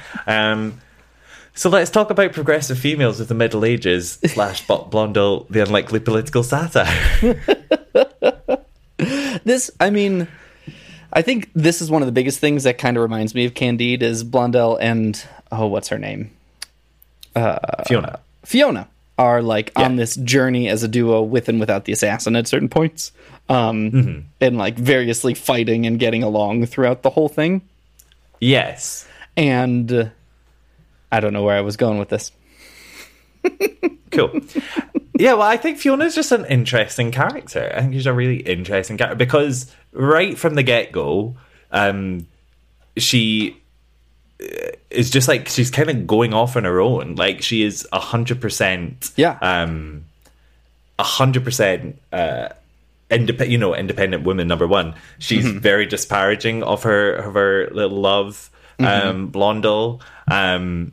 Speaker 6: so let's talk about progressive females of the Middle Ages / Blondel, the unlikely political satire.
Speaker 7: I think this is one of the biggest things that kind of reminds me of Candide is Blondel and what's her name? Fiona are like on this journey as a duo with and without the assassin at certain points, and like variously fighting and getting along throughout the whole thing.
Speaker 6: Yes,
Speaker 7: and I don't know where I was going with this.
Speaker 6: Cool. Yeah, well, I think Fiona's just an interesting character. I think she's a really interesting character because right from the get-go, she is just like she's kind of going off on her own. Like she is 100%, 100% independent woman number one. She's very disparaging of her little love, Blondel, and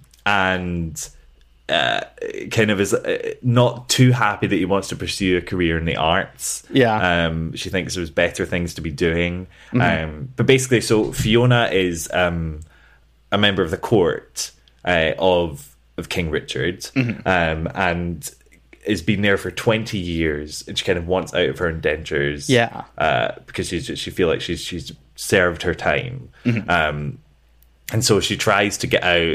Speaker 6: kind of is not too happy that he wants to pursue a career in the arts.
Speaker 7: Yeah.
Speaker 6: She thinks there's better things to be doing. But basically, so Fiona is a member of the court of King Richard, and has been there for 20 years, and she kind of wants out of her indentures.
Speaker 7: Yeah.
Speaker 6: Because she feel like she's served her time. And so she tries to get out,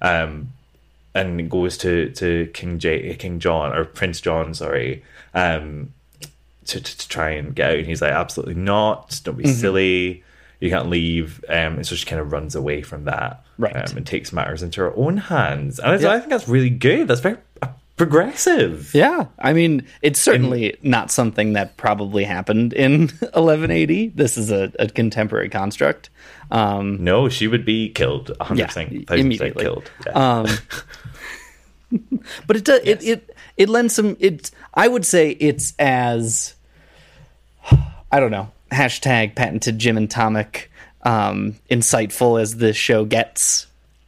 Speaker 6: and goes to King John, or Prince John, sorry, to try and get out. And he's like, absolutely not. Don't be silly. You can't leave. And so she kind of runs away from that,
Speaker 7: right,
Speaker 6: and takes matters into her own hands. And I think that's really good. That's very progressive.
Speaker 7: Yeah, I mean, it's certainly not something that probably happened in 1180. This is a contemporary construct.
Speaker 6: No, she would be killed 100%, 1000% killed. Yeah.
Speaker 7: But it does. Yes. It lends some. I would say it's as, I don't know, hashtag patented Jim and Tomic, insightful as this show gets.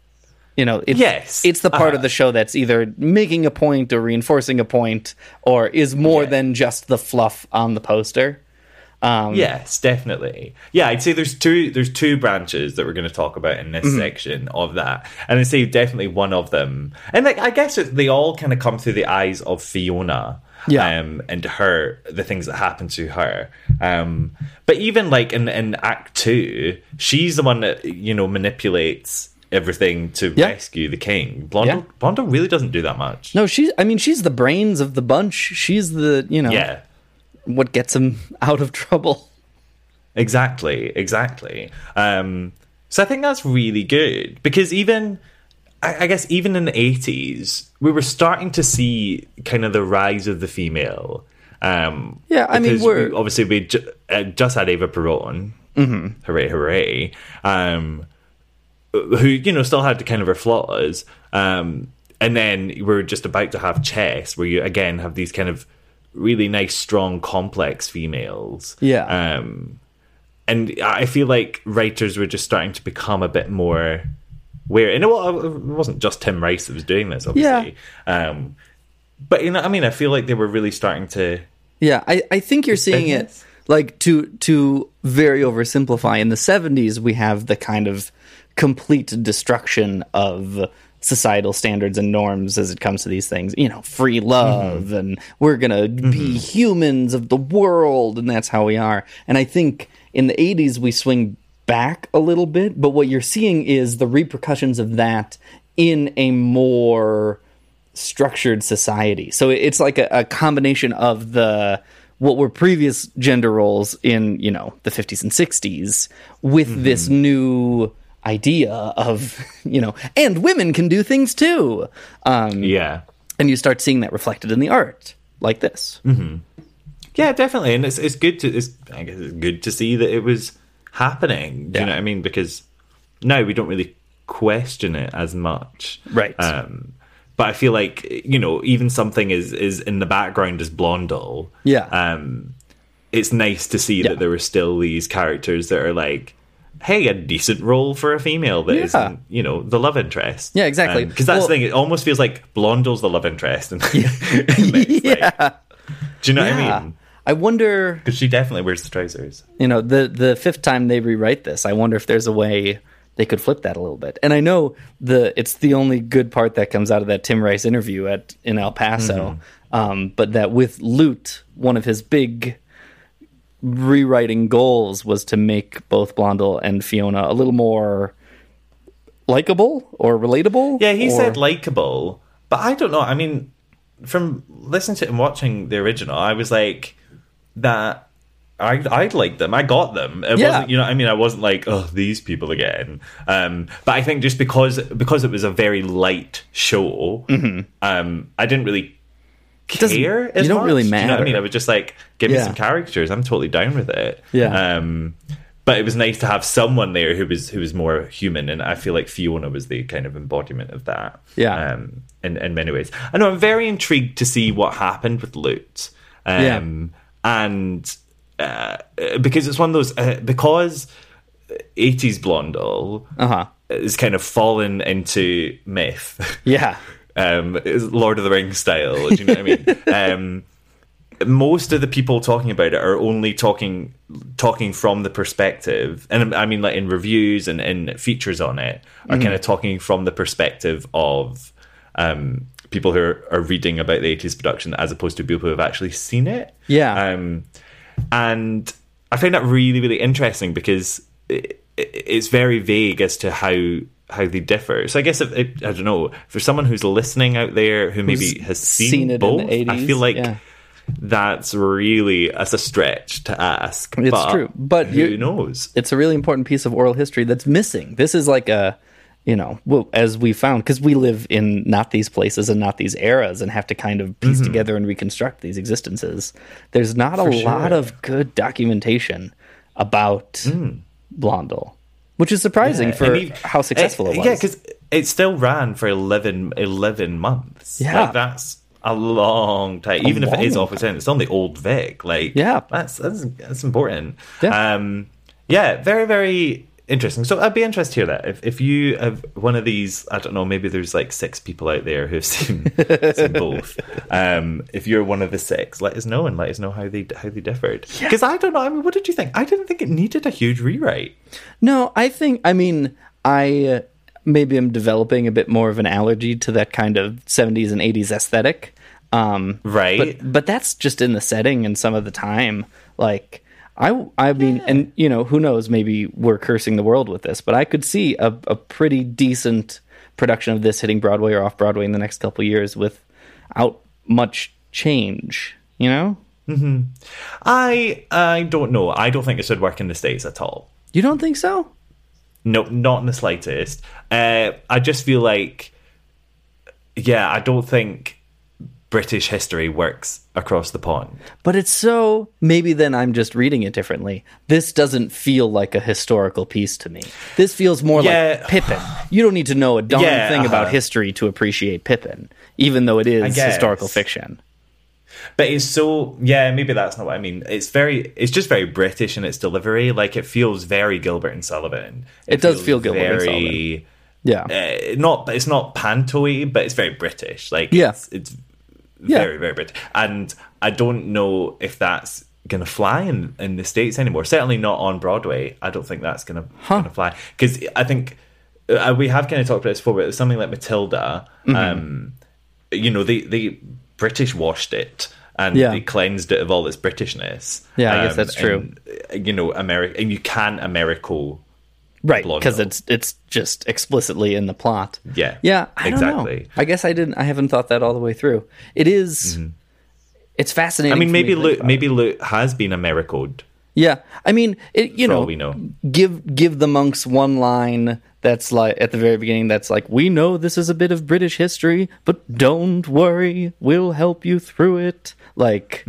Speaker 7: It's the part of the show that's either making a point or reinforcing a point, or is more than just the fluff on the poster.
Speaker 6: Yes, definitely. Yeah, I'd say there's two branches that we're going to talk about in this section of that, and I'd say definitely one of them, and I guess they all kind of come through the eyes of Fiona, and the things that happen to her. But even like in Act 2, she's the one that manipulates everything to rescue the king. Blondel really doesn't do that much.
Speaker 7: No, she's the brains of the bunch. She's the what gets him out of trouble.
Speaker 6: Exactly. So I think that's really good, because even I guess even in the 80s, we were starting to see kind of the rise of the female.
Speaker 7: I mean,
Speaker 6: we just had Eva Peron, hooray, who still had kind of her flaws, and then we're just about to have Chess, where you again have these kind of really nice, strong, complex females. And I feel like writers were just starting to become a bit more aware. And it wasn't just Tim Rice that was doing this, obviously. But I feel like they were really starting to. Yeah, I think you're seeing it, like, to very oversimplify. In the 70s, we have the kind of complete destruction of societal standards and norms as it comes to these things, free love, and we're gonna be humans of the world, and that's how we are. And I think in the 80s we swing back a little bit, but what you're seeing is the repercussions of that in a more structured society. So it's like a combination of what were previous gender roles in the 50s and 60s with this new idea of and women can do things too, and you start seeing that reflected in the art like this. Yeah, definitely. And it's good to see that it was happening. Do you know what I mean? Because now we don't really question it as much,
Speaker 7: right?
Speaker 6: But I feel like even something is in the background as Blondel. It's nice to see that there were still these characters that are like, hey, a decent role for a female that isn't, the love interest.
Speaker 7: Yeah, exactly.
Speaker 6: Because that's the thing. It almost feels like Blondel's the love interest. And do you know what I mean?
Speaker 7: I wonder,
Speaker 6: because she definitely wears the trousers.
Speaker 7: The fifth time they rewrite this, I wonder if there's a way they could flip that a little bit. And I know it's the only good part that comes out of that Tim Rice interview in El Paso, but that with Lute, one of his big rewriting goals was to make both Blondel and Fiona a little more likable or relatable.
Speaker 6: Yeah, he said likable, but I don't know. I mean, from listening to it and watching the original, I was like, that I liked them. I got them. It wasn't, I wasn't like, oh, these people again. But I think just because it was a very light show, I didn't really care as much.
Speaker 7: You don't really matter.
Speaker 6: You know what I mean? I was just like, give me some characters. I'm totally down with it. But it was nice to have someone there who was more human, and I feel like Fiona was the kind of embodiment of that. In many ways. I know I'm very intrigued to see what happened with Lute. And because it's one of those because 80s Blondel is kind of fallen into myth.
Speaker 7: Yeah.
Speaker 6: It's Lord of the Rings style. Do you know what I mean? Most of the people talking about it are only talking from the perspective, and I mean, like in reviews and in features on it, are kind of talking from the perspective of people who are reading about the 80s production as opposed to people who have actually seen it.
Speaker 7: Yeah.
Speaker 6: And I find that really, really interesting because it's very vague as to how they differ. So I guess I don't know, for someone who's listening out there who maybe has seen
Speaker 7: it
Speaker 6: both,
Speaker 7: in the 80s,
Speaker 6: I feel like that's a stretch to ask.
Speaker 7: It's true, but
Speaker 6: who knows?
Speaker 7: It's a really important piece of oral history that's missing. This is like well, as we found, because we live in not these places and not these eras and have to kind of piece together and reconstruct these existences. There's not a lot of good documentation about Blondel, which is surprising for how successful it was.
Speaker 6: Yeah, because it still ran for 11 months.
Speaker 7: Yeah.
Speaker 6: Like, that's a long time. Even if it is off its own, it's on the old Vic. Like, that's important.
Speaker 7: Yeah.
Speaker 6: Very, very interesting. So I'd be interested to hear that. If you have one of these, I don't know, maybe there's like 6 people out there who've seen both. If you're one of the 6, let us know and let us know how they differed. Because I don't know. I mean, what did you think? I didn't think it needed a huge rewrite.
Speaker 7: No, I maybe I'm developing a bit more of an allergy to that kind of 70s and 80s aesthetic.
Speaker 6: Right.
Speaker 7: But that's just in the setting and some of the time. Like, I mean, and, who knows, maybe we're cursing the world with this, but I could see a pretty decent production of this hitting Broadway or off-Broadway in the next couple of years without much change,
Speaker 6: Mm-hmm. I don't know. I don't think this would work in the States at all.
Speaker 7: You don't think so?
Speaker 6: No, not in the slightest. I just feel like, I don't think British history works across the pond.
Speaker 7: But it's so, maybe then I'm just reading it differently. This doesn't feel like a historical piece to me. This feels more like Pippin. You don't need to know a darn thing about history to appreciate Pippin, even though it is historical fiction.
Speaker 6: But it's so, maybe that's not what I mean. It's just very British in its delivery. Like, it feels very Gilbert and Sullivan.
Speaker 7: It does feel Gilbert and Sullivan. Yeah.
Speaker 6: It's not panto-y, but it's very British. Like, it's very, very British. And I don't know if that's going to fly in the States anymore. Certainly not on Broadway. I don't think that's going to fly. Because I think, we have kind of talked about this before, but it's something like Matilda. They British washed it and they cleansed it of all its Britishness.
Speaker 7: Yeah, I guess that's true.
Speaker 6: And, and you can Americo,
Speaker 7: right? Because it's just explicitly in the plot.
Speaker 6: Yeah.
Speaker 7: I don't know. I guess I haven't thought that all the way through. It is. It's fascinating.
Speaker 6: I mean, maybe Luke has been Americoed.
Speaker 7: Yeah, I mean,
Speaker 6: for all we know,
Speaker 7: give the monks one line that's like at the very beginning. That's like, we know this is a bit of British history, but don't worry, we'll help you through it. Like,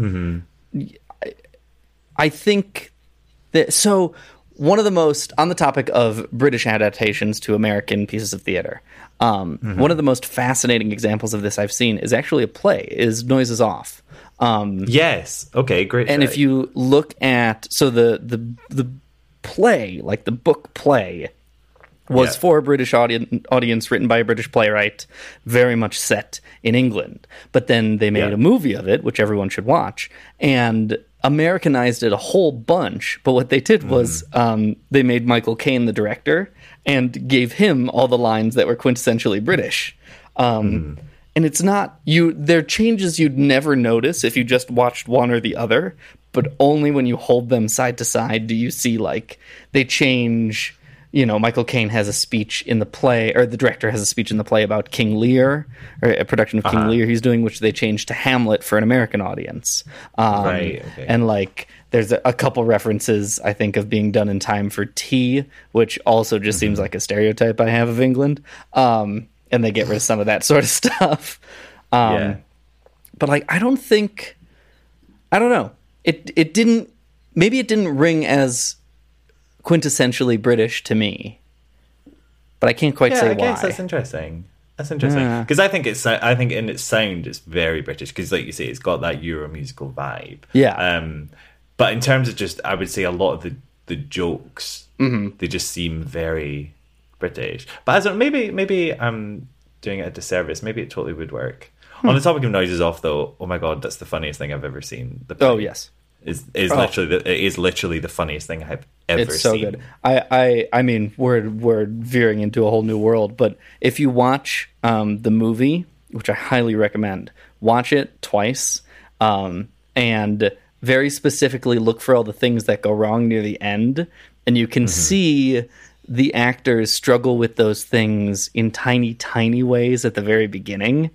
Speaker 7: I think that. So, one of the most, on the topic of British adaptations to American pieces of theater, one of the most fascinating examples of this I've seen is actually a play. Is Noises Off.
Speaker 6: Yes. Okay. Great.
Speaker 7: And if you look at the play, like the book play, was for a British audience, written by a British playwright, very much set in England. But then they made a movie of it, which everyone should watch, and Americanized it a whole bunch. But what they did was they made Michael Caine the director and gave him all the lines that were quintessentially British. And it's not they're changes you'd never notice if you just watched one or the other, but only when you hold them side to side do you see, like, they change. Michael Caine has a speech in the play, or the director has a speech in the play about King Lear, or a production of King Lear he's doing, which they changed to Hamlet for an American audience.
Speaker 6: Right. Okay.
Speaker 7: And, like, there's a couple references, I think, of being done in time for tea, which also just seems like a stereotype I have of England. And they get rid of some of that sort of stuff. But, like, I don't know. It didn't ring as quintessentially British to me. But I can't quite say why.
Speaker 6: I guess that's interesting. Because I think in its sound it's very British, because, like you say, it's got that Euro musical vibe.
Speaker 7: Yeah.
Speaker 6: But in terms of just, I would say a lot of the jokes, they just seem very British. But as maybe I'm doing it a disservice. Maybe it totally would work. On the topic of Noises Off, though, oh my god, that's the funniest thing I've ever seen.
Speaker 7: Oh yes,
Speaker 6: is literally the funniest thing I've ever seen.
Speaker 7: It's so good. I mean, we're veering into a whole new world. But if you watch the movie, which I highly recommend, watch it twice, and very specifically look for all the things that go wrong near the end, and you can see the actors struggle with those things in tiny, tiny ways at the very beginning.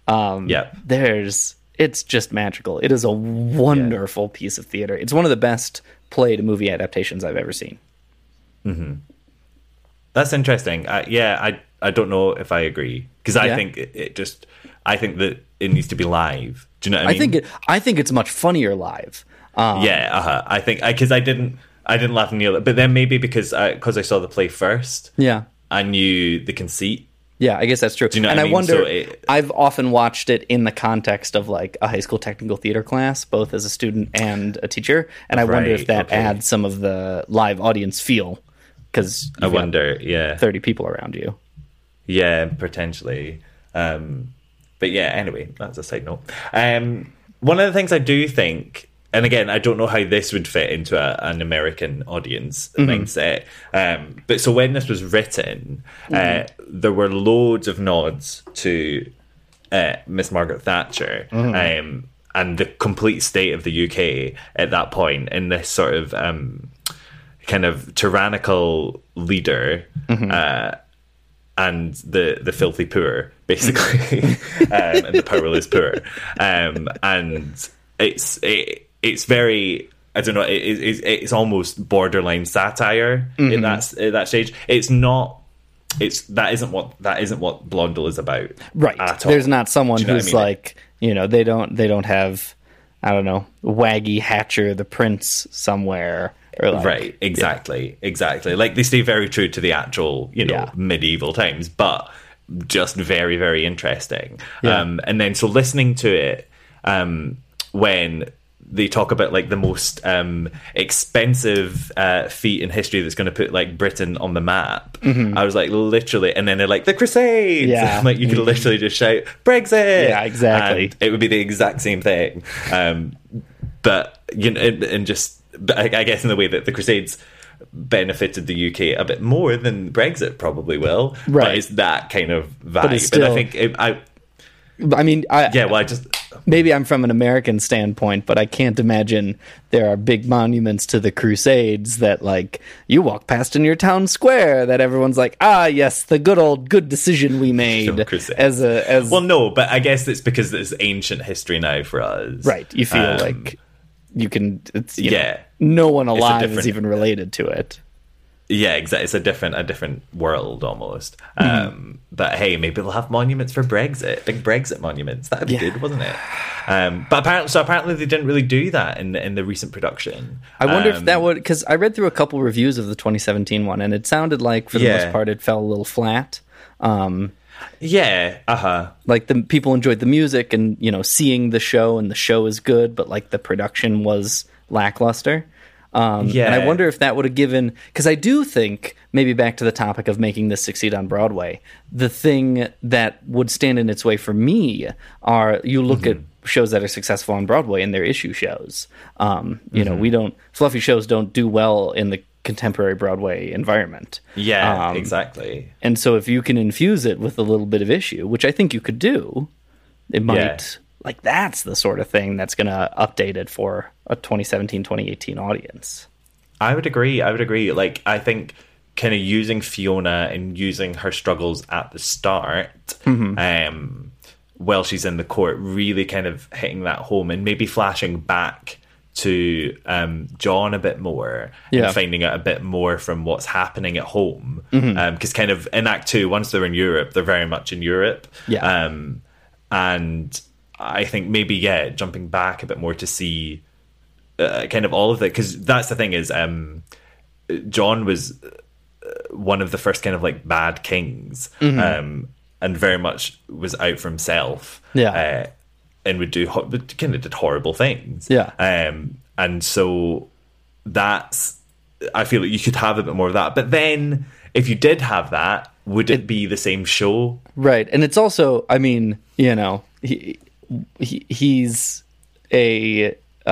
Speaker 7: It's just magical. It is a wonderful piece of theater. It's one of the best play to movie adaptations I've ever seen.
Speaker 6: Mm-hmm. That's interesting. I don't know if I agree, because I think I think that it needs to be live. Do you know what I mean?
Speaker 7: I think it's much funnier live.
Speaker 6: I think because I didn't laugh near it, but then maybe because I saw the play first.
Speaker 7: Yeah,
Speaker 6: I knew the conceit.
Speaker 7: Yeah, I guess that's true.
Speaker 6: Do you know
Speaker 7: and
Speaker 6: what I mean?
Speaker 7: Wonder, I've often watched it in the context of like a high school technical theater class, both as a student and a teacher, and I wonder if that adds some of the live audience feel, because I wonder, 30 people around you.
Speaker 6: Yeah, potentially. But yeah, anyway, that's a side note. One of the things I do think, and again, I don't know how this would fit into an American audience mindset, but so when this was written, there were loads of nods to Miss Margaret Thatcher and the complete state of the UK at that point, in this sort of kind of tyrannical leader and the filthy poor, basically, and the powerless poor, and it's very, I don't know, it's almost borderline satire in that stage. That isn't what Blondel is about,
Speaker 7: right? At all. There's not someone who's like, they don't have, I don't know, Waggy Hatcher the Prince somewhere.
Speaker 6: Right, exactly. Like, they stay very true to the actual, medieval times, but just very, very interesting. Yeah. And then, so listening to it, when they talk about like the most expensive feat in history that's going to put like Britain on the map, I was like, literally, and then they're like, the Crusades. Yeah. Like, you could literally just shout Brexit.
Speaker 7: Yeah, exactly.
Speaker 6: And it would be the exact same thing. But I guess in the way that the Crusades benefited the UK a bit more than Brexit probably will. Right. But it's that kind of vibe. But I think
Speaker 7: maybe I'm from an American standpoint, but I can't imagine there are big monuments to the Crusades that, like, you walk past in your town square that everyone's like, yes, the good decision we made.
Speaker 6: Well, no, but I guess it's because it's ancient history now for us.
Speaker 7: Right. You feel like you can, no one alive is even related to it.
Speaker 6: Yeah, exactly. It's a different world almost. But hey, maybe they'll have monuments for Brexit, big Brexit monuments. That'd be good, wasn't it? But apparently they didn't really do that in the recent production.
Speaker 7: I wonder if that would, because I read through a couple reviews of the 2017 one, and it sounded like for the most part it fell a little flat. Like the people enjoyed the music and seeing the show, and the show is good, but like the production was lackluster. And I wonder if that would have given, because I do think, maybe back to the topic of making this succeed on Broadway, the thing that would stand in its way for me are, you look at shows that are successful on Broadway and they're issue shows. Fluffy shows don't do well in the contemporary Broadway environment.
Speaker 6: Yeah, exactly.
Speaker 7: And so if you can infuse it with a little bit of issue, which I think you could do, it might, like, that's the sort of thing that's going to update it for a 2017, 2018 audience.
Speaker 6: I would agree. Like, I think kind of using Fiona and using her struggles at the start, while she's in the court, really kind of hitting that home, and maybe flashing back to John a bit more and finding out a bit more from what's happening at home. Because kind of in Act 2, once they're in Europe, they're very much in Europe. And I think maybe, jumping back a bit more to see kind of all of it, because that's the thing is, John was one of the first kind of like bad kings, and very much was out for himself, and would do kind of did horrible things, And so I feel like you could have a bit more of that. But then, if you did have that, would it be the same show?
Speaker 7: Right. And it's also, I mean, you know, he's a,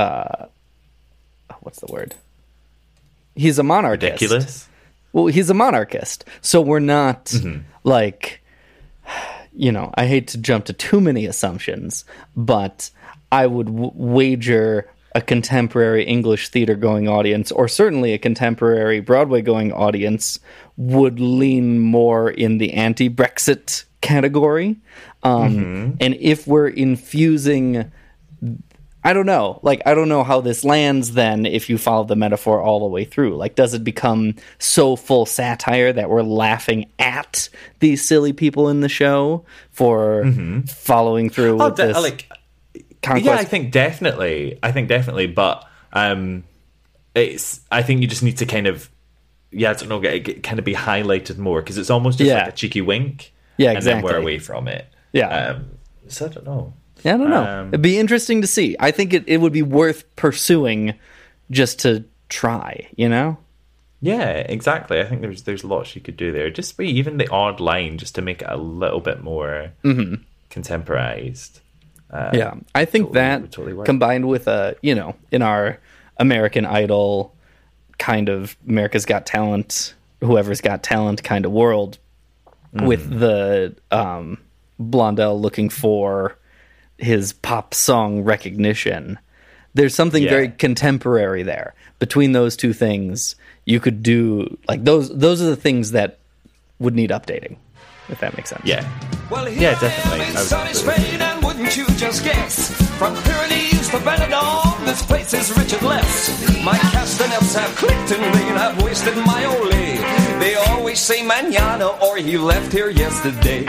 Speaker 7: what's the word? He's a monarchist.
Speaker 6: Ridiculous?
Speaker 7: Well, he's a monarchist. So we're not, like, you know, I hate to jump to too many assumptions, but I would wager a contemporary English theater-going audience, or certainly a contemporary Broadway-going audience, would lean more in the anti-Brexit category. And if we're infusing... I don't know. Like, I don't know how this lands then if you follow the metaphor all the way through. Like, does it become so full satire that we're laughing at these silly people in the show for following through with this conquest?
Speaker 6: Yeah, I think definitely. But I think you just need to kind of, I don't know, kind of be highlighted more, because it's almost just like a cheeky wink.
Speaker 7: Yeah,
Speaker 6: exactly. And then we're away from it.
Speaker 7: Yeah.
Speaker 6: So I don't know.
Speaker 7: Yeah, I don't know. It'd be interesting to see. I think it would be worth pursuing just to try, you know?
Speaker 6: Yeah, exactly. I think there's lots you could do there. Just be even the odd line just to make it a little bit more contemporized.
Speaker 7: I think that combined with, you know, in our American Idol kind of America's Got Talent, whoever's got talent kind of world, with the Blondell looking for his pop song recognition, there's something very contemporary there. Between those two things, you could do, like, those are the things that would need updating, if that makes sense.
Speaker 3: Well,
Speaker 6: definitely.
Speaker 3: Sunny Spain, and wouldn't you just guess, from Pyrenees to Benidorm, this place is Richard Less. My castanets have clicked and they have wasted my ole. They always say mañana, or he left here yesterday.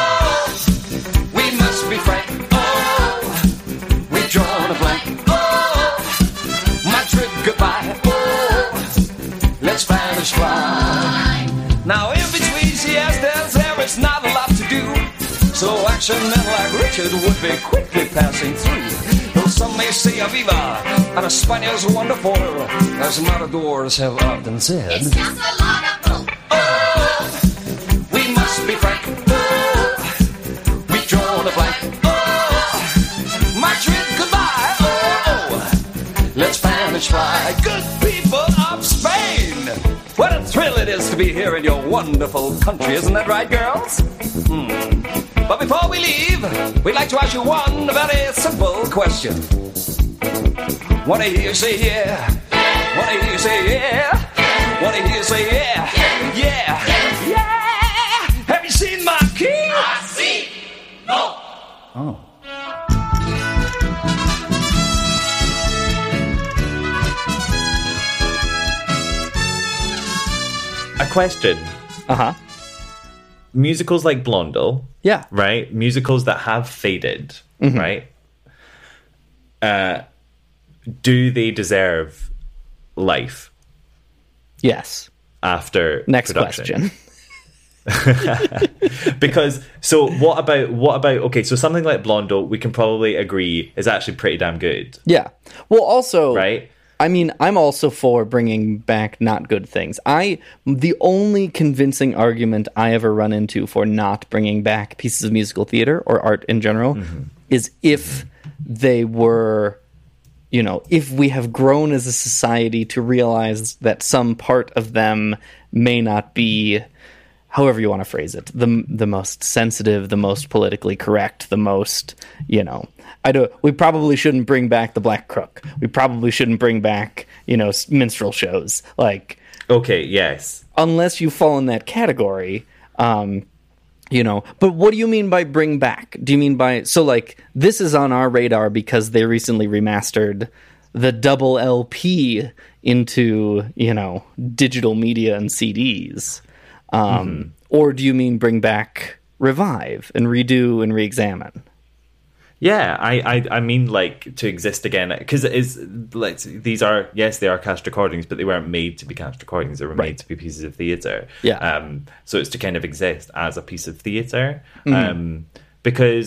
Speaker 3: Oh, we must be frank. Oh, we've drawn a blank. Oh, Madrid goodbye. Oh, let's Spanish fly. Now in between siestas there is not a lot to do, so action men like Richard would be quickly passing through. Though some may say Aviva, and Espana's wonderful, as matadors have often said.
Speaker 8: It's just a lot of room.
Speaker 3: Oh, we must be frank. Oh, we've drawn a blank. Oh, Madrid goodbye. Oh, let's Spanish fly. Good people of Spain, what a thrill it is to be here in your wonderful country, isn't that right, girls? But before we leave, we'd like to ask you one very simple question. Wanna hear you say yeah? Wanna hear you say yeah? Wanna hear you say yeah? Yeah, yeah. Have you seen my king?
Speaker 10: I see. No.
Speaker 6: Oh. A question. Musicals like Blondel, right? Musicals that have faded, right? Do they deserve life?
Speaker 7: Yes.
Speaker 6: After
Speaker 7: next
Speaker 6: production?
Speaker 7: Question.
Speaker 6: Because what about okay, so something like Blondel, we can probably agree is actually pretty damn good.
Speaker 7: Yeah. Well, also,
Speaker 6: right?
Speaker 7: I mean, I'm also for bringing back not good things. The only convincing argument I ever run into for not bringing back pieces of musical theater or art in general is if they were, you know, if we have grown as a society to realize that some part of them may not be, however you want to phrase it, the most sensitive, the most politically correct, the most, you know, we probably shouldn't bring back the Black Crook. We probably shouldn't bring back, you know, minstrel shows. Like,
Speaker 6: okay, yes,
Speaker 7: unless you fall in that category, you know. But what do you mean by bring back? Do you mean by, so like, this is on our radar because they recently remastered the double LP into, you know, digital media and CDs. Or do you mean bring back, revive, and redo and re-examine?
Speaker 6: Yeah, I mean, like, to exist again, because it is like, these are, yes, they are cast recordings, but they weren't made to be cast recordings. They were made to be pieces of theatre.
Speaker 7: Yeah.
Speaker 6: So it's to kind of exist as a piece of theatre. Because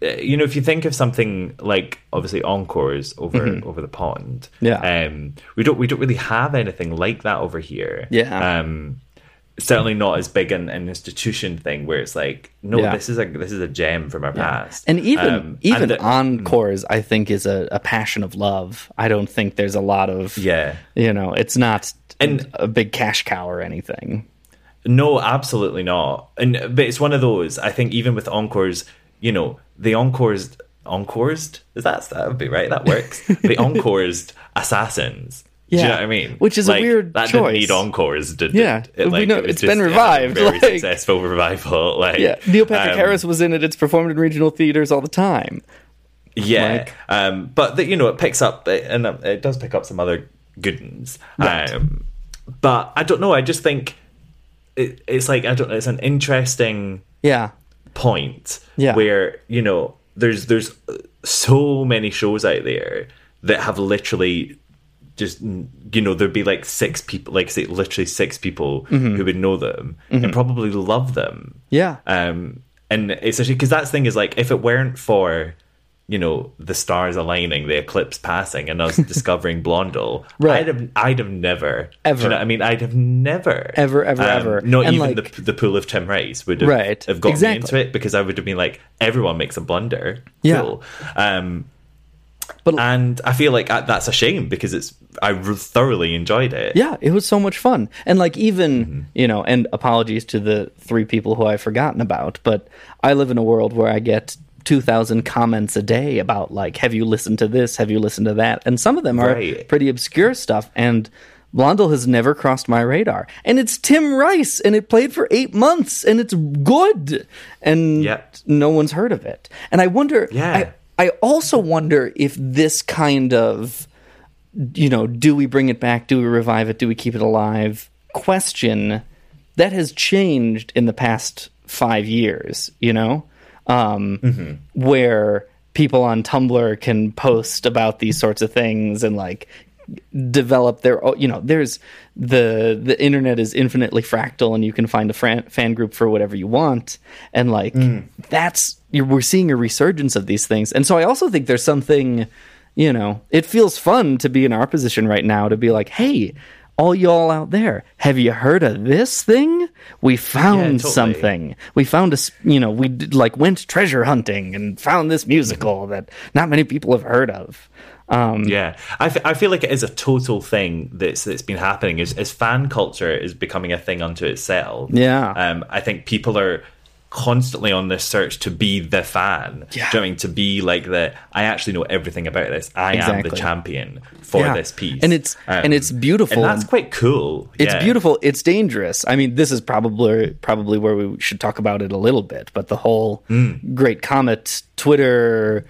Speaker 6: if you think of something like obviously Encores over the pond, we don't really have anything like that over here. Certainly not as big an institution thing where it's like, this is a gem from our past.
Speaker 7: And even Encores, I think, is a passion of love. I don't think there's a lot of it's not a big cash cow or anything.
Speaker 6: No, absolutely not. But it's one of those, I think, even with Encores, the Encores, that would be right, that works. The Encores assassins. Do you know what I mean?
Speaker 7: Which is a weird
Speaker 6: that
Speaker 7: choice.
Speaker 6: Didn't need Encores, did
Speaker 7: it? It's been revived.
Speaker 6: Very successful revival.
Speaker 7: Neil Patrick Harris was in it. It's performed in regional theaters all the time.
Speaker 6: Yeah, but it picks up, and it does pick up some other good ones. Right. But I don't know. I just think it's like, I don't know. It's an interesting point where there's so many shows out there that have literally just there'd be like six people, like say literally six people who would know them and probably love them. And it's actually, because that's the thing is, like, if it weren't for the stars aligning, the eclipse passing, and us discovering Blondel, I'd have never ever. I'd have never
Speaker 7: ever.
Speaker 6: Not and even the pool of Tim Rice would have got me into it, because I would have been like, everyone makes a blunder. Cool. And I feel like that's a shame, because I thoroughly enjoyed it.
Speaker 7: Yeah, it was so much fun. And like, even, and apologies to the 3 people who I've forgotten about, but I live in a world where I get 2,000 comments a day about, like, have you listened to this? Have you listened to that? And some of them are pretty obscure stuff. And Blondel has never crossed my radar. And it's Tim Rice, and it played for 8 months, and it's good. And no one's heard of it. And I wonder... I also wonder if this kind of, do we bring it back? Do we revive it? Do we keep it alive? Question that has changed in the past 5 years, where people on Tumblr can post about these sorts of things and like develop their, there's the internet is infinitely fractal, and you can find a fan group for whatever you want. And like, we're seeing a resurgence of these things. And so I also think there's something, it feels fun to be in our position right now, to be like, hey, all y'all out there, have you heard of this thing? We found something. We found we went treasure hunting and found this musical that not many people have heard of.
Speaker 6: I feel like it is a total thing that's been happening as fan culture is becoming a thing unto itself. I think people are constantly on this search to be the fan. Do you know what I mean? To be like I actually know everything about this. I am the champion for this piece.
Speaker 7: And it's beautiful.
Speaker 6: And that's quite cool.
Speaker 7: It's beautiful. It's dangerous. I mean, this is probably where we should talk about it a little bit, but the whole Great Comet Twitter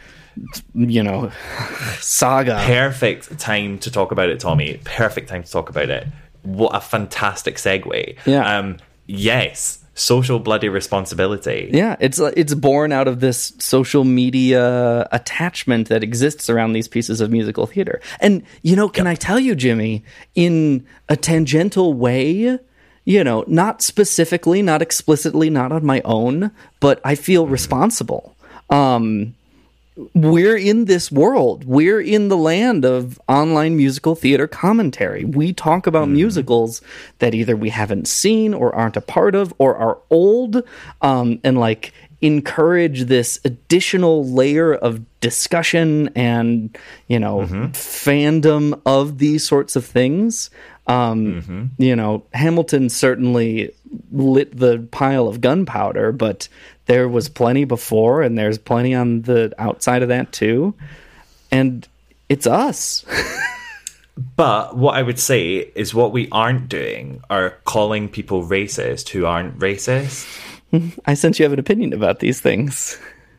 Speaker 7: saga.
Speaker 6: Perfect time to talk about it, Tommy. Perfect time to talk about it. What a fantastic segue. Yes. Social bloody responsibility.
Speaker 7: Yeah, it's born out of this social media attachment that exists around these pieces of musical theater. And, can I tell you, Jimmy, in a tangential way, not specifically, not explicitly, not on my own, but I feel responsible. We're in this world. We're in the land of online musical theater commentary. We talk about musicals that either we haven't seen or aren't a part of or are old, and like encourage this additional layer of discussion and, fandom of these sorts of things. Hamilton certainly lit the pile of gunpowder, but there was plenty before, and there's plenty on the outside of that too. And it's us.
Speaker 6: But what I would say is what we aren't doing are calling people racist who aren't racist.
Speaker 7: I sense you have an opinion about these things.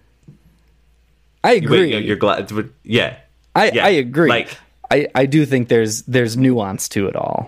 Speaker 7: I agree.
Speaker 6: Wait, you're glad? Yeah.
Speaker 7: I agree. Like, I do think there's nuance to it all.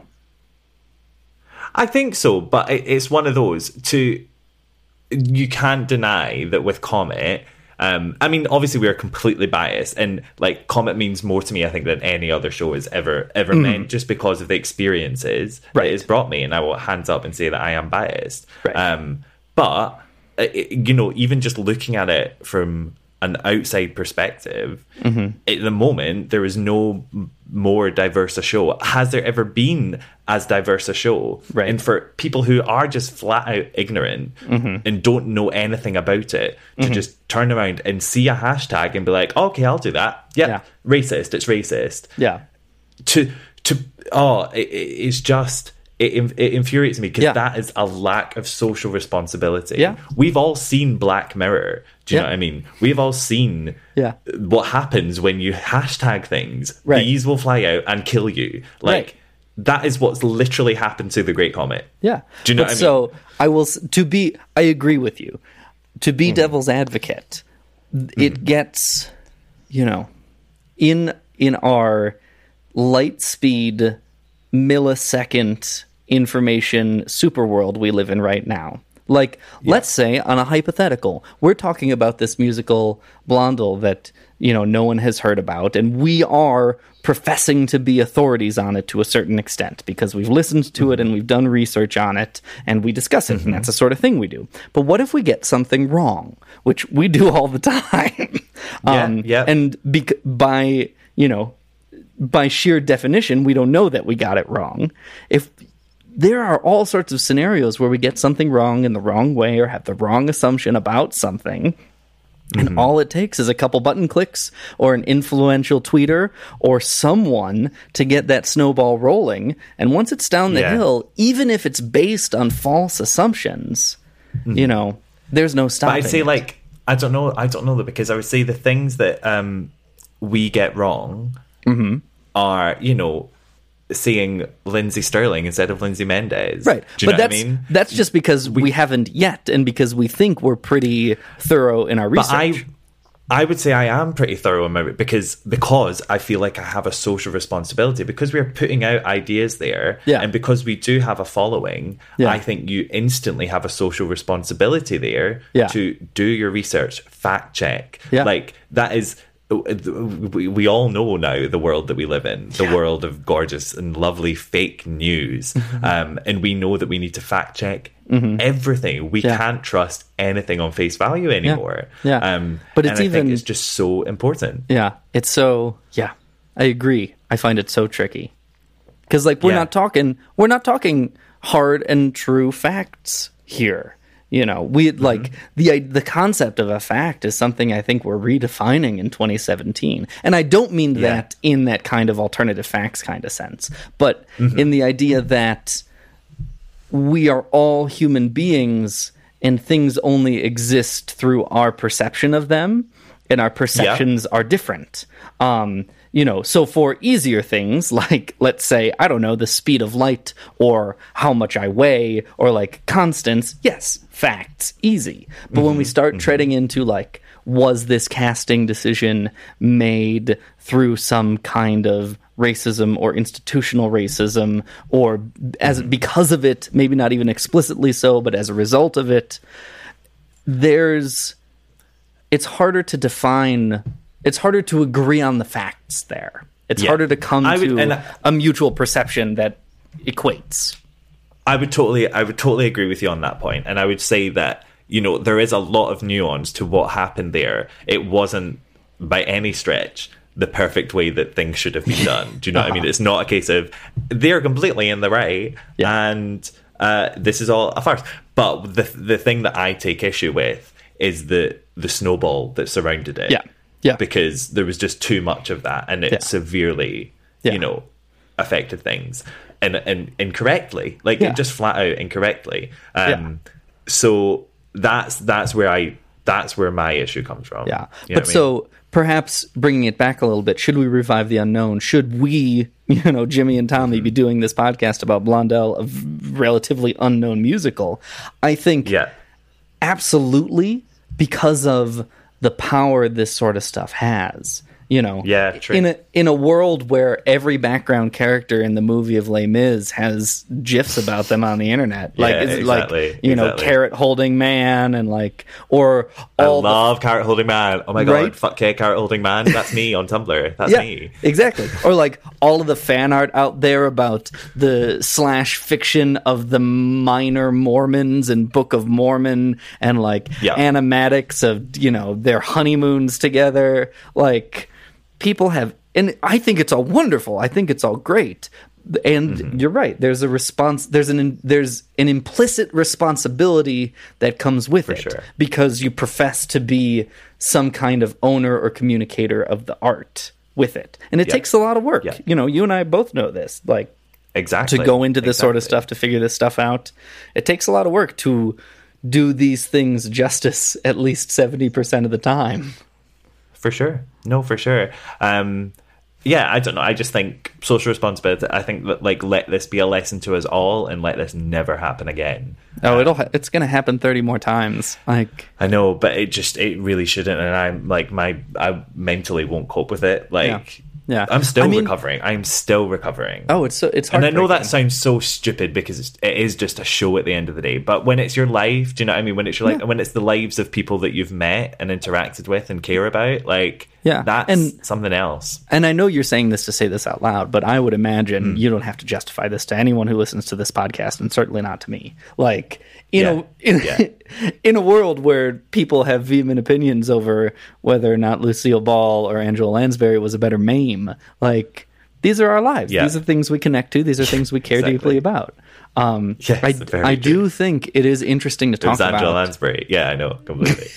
Speaker 6: I think so, but it's one of those you can't deny that with Comet, obviously we are completely biased, and like Comet means more to me, I think, than any other show has ever meant, just because of the experiences it has brought me, and I will hands up and say that I am biased. But even just looking at it from an outside perspective, at the moment, there is no more diverse a show. Has there ever been as diverse a show?
Speaker 7: Right.
Speaker 6: And for people who are just flat out ignorant and don't know anything about it, to just turn around and see a hashtag and be like, okay, I'll do that. Yep.
Speaker 7: Yeah.
Speaker 6: Racist. It's racist.
Speaker 7: Yeah.
Speaker 6: It's just... It infuriates me because that is a lack of social responsibility.
Speaker 7: Yeah.
Speaker 6: We've all seen Black Mirror. Do you know what I mean? We've all seen what happens when you hashtag things.
Speaker 7: Right.
Speaker 6: Bees will fly out and kill you. Like, that is what's literally happened to the Great Comet.
Speaker 7: Yeah.
Speaker 6: Do you know what I mean?
Speaker 7: So I agree with you. To be devil's advocate, it gets, in our light speed millisecond information super world we live in right now. Like, let's say on a hypothetical, we're talking about this musical Blondel that, no one has heard about, and we are professing to be authorities on it to a certain extent because we've listened to it and we've done research on it and we discuss it, and that's the sort of thing we do. But what if we get something wrong, which we do all the time? And by sheer definition, we don't know that we got it wrong. If there are all sorts of scenarios where we get something wrong in the wrong way or have the wrong assumption about something, and all it takes is a couple button clicks or an influential tweeter or someone to get that snowball rolling. And once it's down the hill, even if it's based on false assumptions, there's no stopping.
Speaker 6: But I'd say, I don't know that, because I would say the things that we get wrong are, seeing Lindsay Sterling instead of Lindsay Mendez.
Speaker 7: Right.
Speaker 6: Do you know what I mean?
Speaker 7: That's just because we haven't yet, and because we think we're pretty thorough in our research.
Speaker 6: But I would say I am pretty thorough in my because I feel like I have a social responsibility, because we're putting out ideas there, and because we do have a following. I think you instantly have a social responsibility there to do your research, fact check. Like, that is... We all know now the world that we live in, the world of gorgeous and lovely fake news, and we know that we need to fact check everything. We can't trust anything on face value anymore.
Speaker 7: But I think
Speaker 6: it's just so important.
Speaker 7: It's so I agree. I find it so tricky because we're not talking hard and true facts here. We the concept of a fact is something I think we're redefining in 2017. And I don't mean that in that kind of alternative facts kind of sense, but in the idea that we are all human beings and things only exist through our perception of them, and our perceptions are different. So for easier things, like, let's say, I don't know, the speed of light or how much I weigh or constants, yes, facts, easy. But when we start treading into was this casting decision made through some kind of racism or institutional racism, or because of it, maybe not even explicitly so, but as a result of it, it's harder to define. It's harder to agree on the facts there. It's harder to come to a mutual perception that equates.
Speaker 6: I would totally agree with you on that point. And I would say that, there is a lot of nuance to what happened there. It wasn't by any stretch the perfect way that things should have been done. Do you know what I mean? It's not a case of they're completely in the right and this is all a farce. But the thing that I take issue with is the snowball that surrounded it. Because there was just too much of that, and it severely, affected things, and incorrectly, it just flat out incorrectly. So that's where my issue comes from.
Speaker 7: But so perhaps bringing it back a little bit, should we revive the unknown? Should we, Jimmy and Tommy, be doing this podcast about Blondel, a relatively unknown musical? I think absolutely, because of the power this sort of stuff has, You know,
Speaker 6: true.
Speaker 7: in a world where every background character in the movie of Les Mis has gifs about them on the internet, like know, carrot holding man, and like, or all
Speaker 6: I love carrot holding man. Oh my god, fuck yeah, carrot holding man. That's me on Tumblr. That's me.
Speaker 7: Exactly. Or like all of the fan art out there about the / fiction of the Minor Mormons and Book of Mormon, and like animatics of, you know, their honeymoons together, like. People have, and I think it's all wonderful. I think it's all great. And you're right. There's a response. There's an implicit responsibility that comes with it, because you profess to be some kind of owner or communicator of the art with it, and it takes a lot of work. You know, you and I both know this. Like, to go into this sort of stuff, to figure this stuff out, it takes a lot of work to do these things justice at least 70% of the time.
Speaker 6: For sure. No, for sure. Yeah, I don't know. I just think social responsibility, I think that, like, let this be a lesson to us all and let this never happen again.
Speaker 7: Oh, it's going to happen 30 more times. Like,
Speaker 6: I know, but it really shouldn't. And I'm like, I mentally won't cope with it. Like, I'm still recovering. I'm still recovering.
Speaker 7: Oh, it's hard.
Speaker 6: And I know that sounds so stupid because it is just a show at the end of the day. But when it's your life, do you know what I mean? When it's your life, when it's the lives of people that you've met and interacted with and care about, like, that's something else.
Speaker 7: And I know you're saying this to say this out loud, but I would imagine you don't have to justify this to anyone who listens to this podcast, and certainly not to me. Like, in a world where people have vehement opinions over whether or not Lucille Ball or Angela Lansbury was a better meme, like, these are our lives. These are things we connect to. These are things we care deeply about. I do think it is interesting to talk about.
Speaker 6: Angela Lansbury. Yeah, I know, completely.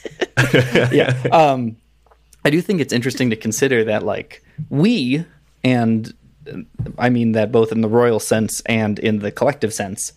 Speaker 7: I do think it's interesting to consider that, like, we, and I mean that both in the royal sense and in the collective sense,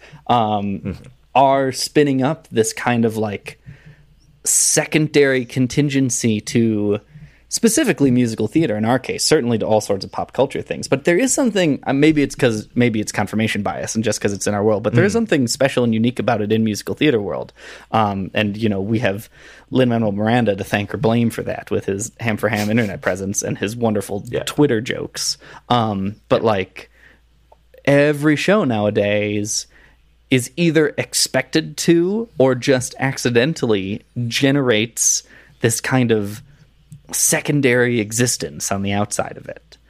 Speaker 7: are spinning up this kind of, like, secondary contingency to specifically musical theater, in our case, certainly to all sorts of pop culture things. But there is something, maybe it's confirmation bias and just because it's in our world, but there is something special and unique about it in musical theater world. And, you know, we have Lin-Manuel Miranda to thank or blame for that with his Ham for Ham internet presence and his wonderful Twitter jokes. But, like, every show nowadays is either expected to or just accidentally generates this kind of secondary existence on the outside of it.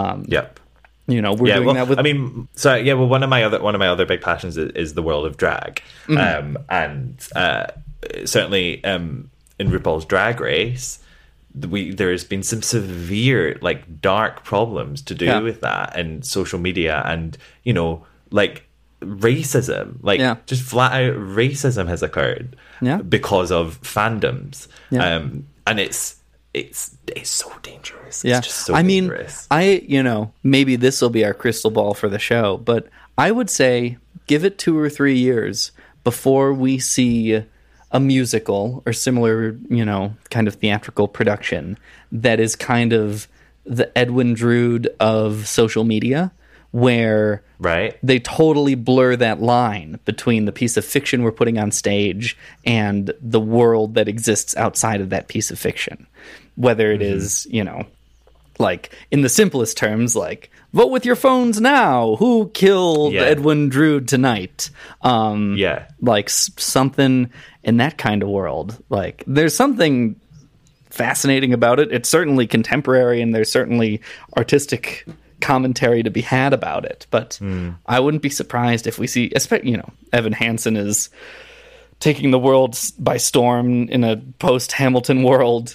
Speaker 7: You know, we're doing that with.
Speaker 6: I mean, one of my other big passions is the world of drag, and certainly in RuPaul's Drag Race, there has been some severe, like, dark problems to do with that, and social media, and, you know, like, racism, like, just flat out racism has occurred because of fandoms, and it's so dangerous. It's just so dangerous.
Speaker 7: You know, maybe this will be our crystal ball for the show, but I would say give it 2 or 3 years before we see a musical or similar, you know, kind of theatrical production that is kind of the Edwin Drood of social media, where they totally blur that line between the piece of fiction we're putting on stage and the world that exists outside of that piece of fiction. Whether it is, you know, like, in the simplest terms, like, vote with your phones now. Who killed Edwin Drood tonight? Like, something in that kind of world. Like, there's something fascinating about it. It's certainly contemporary, and there's certainly artistic commentary to be had about it. But I wouldn't be surprised if we see, you know, Evan Hansen is taking the world by storm in a post-Hamilton world,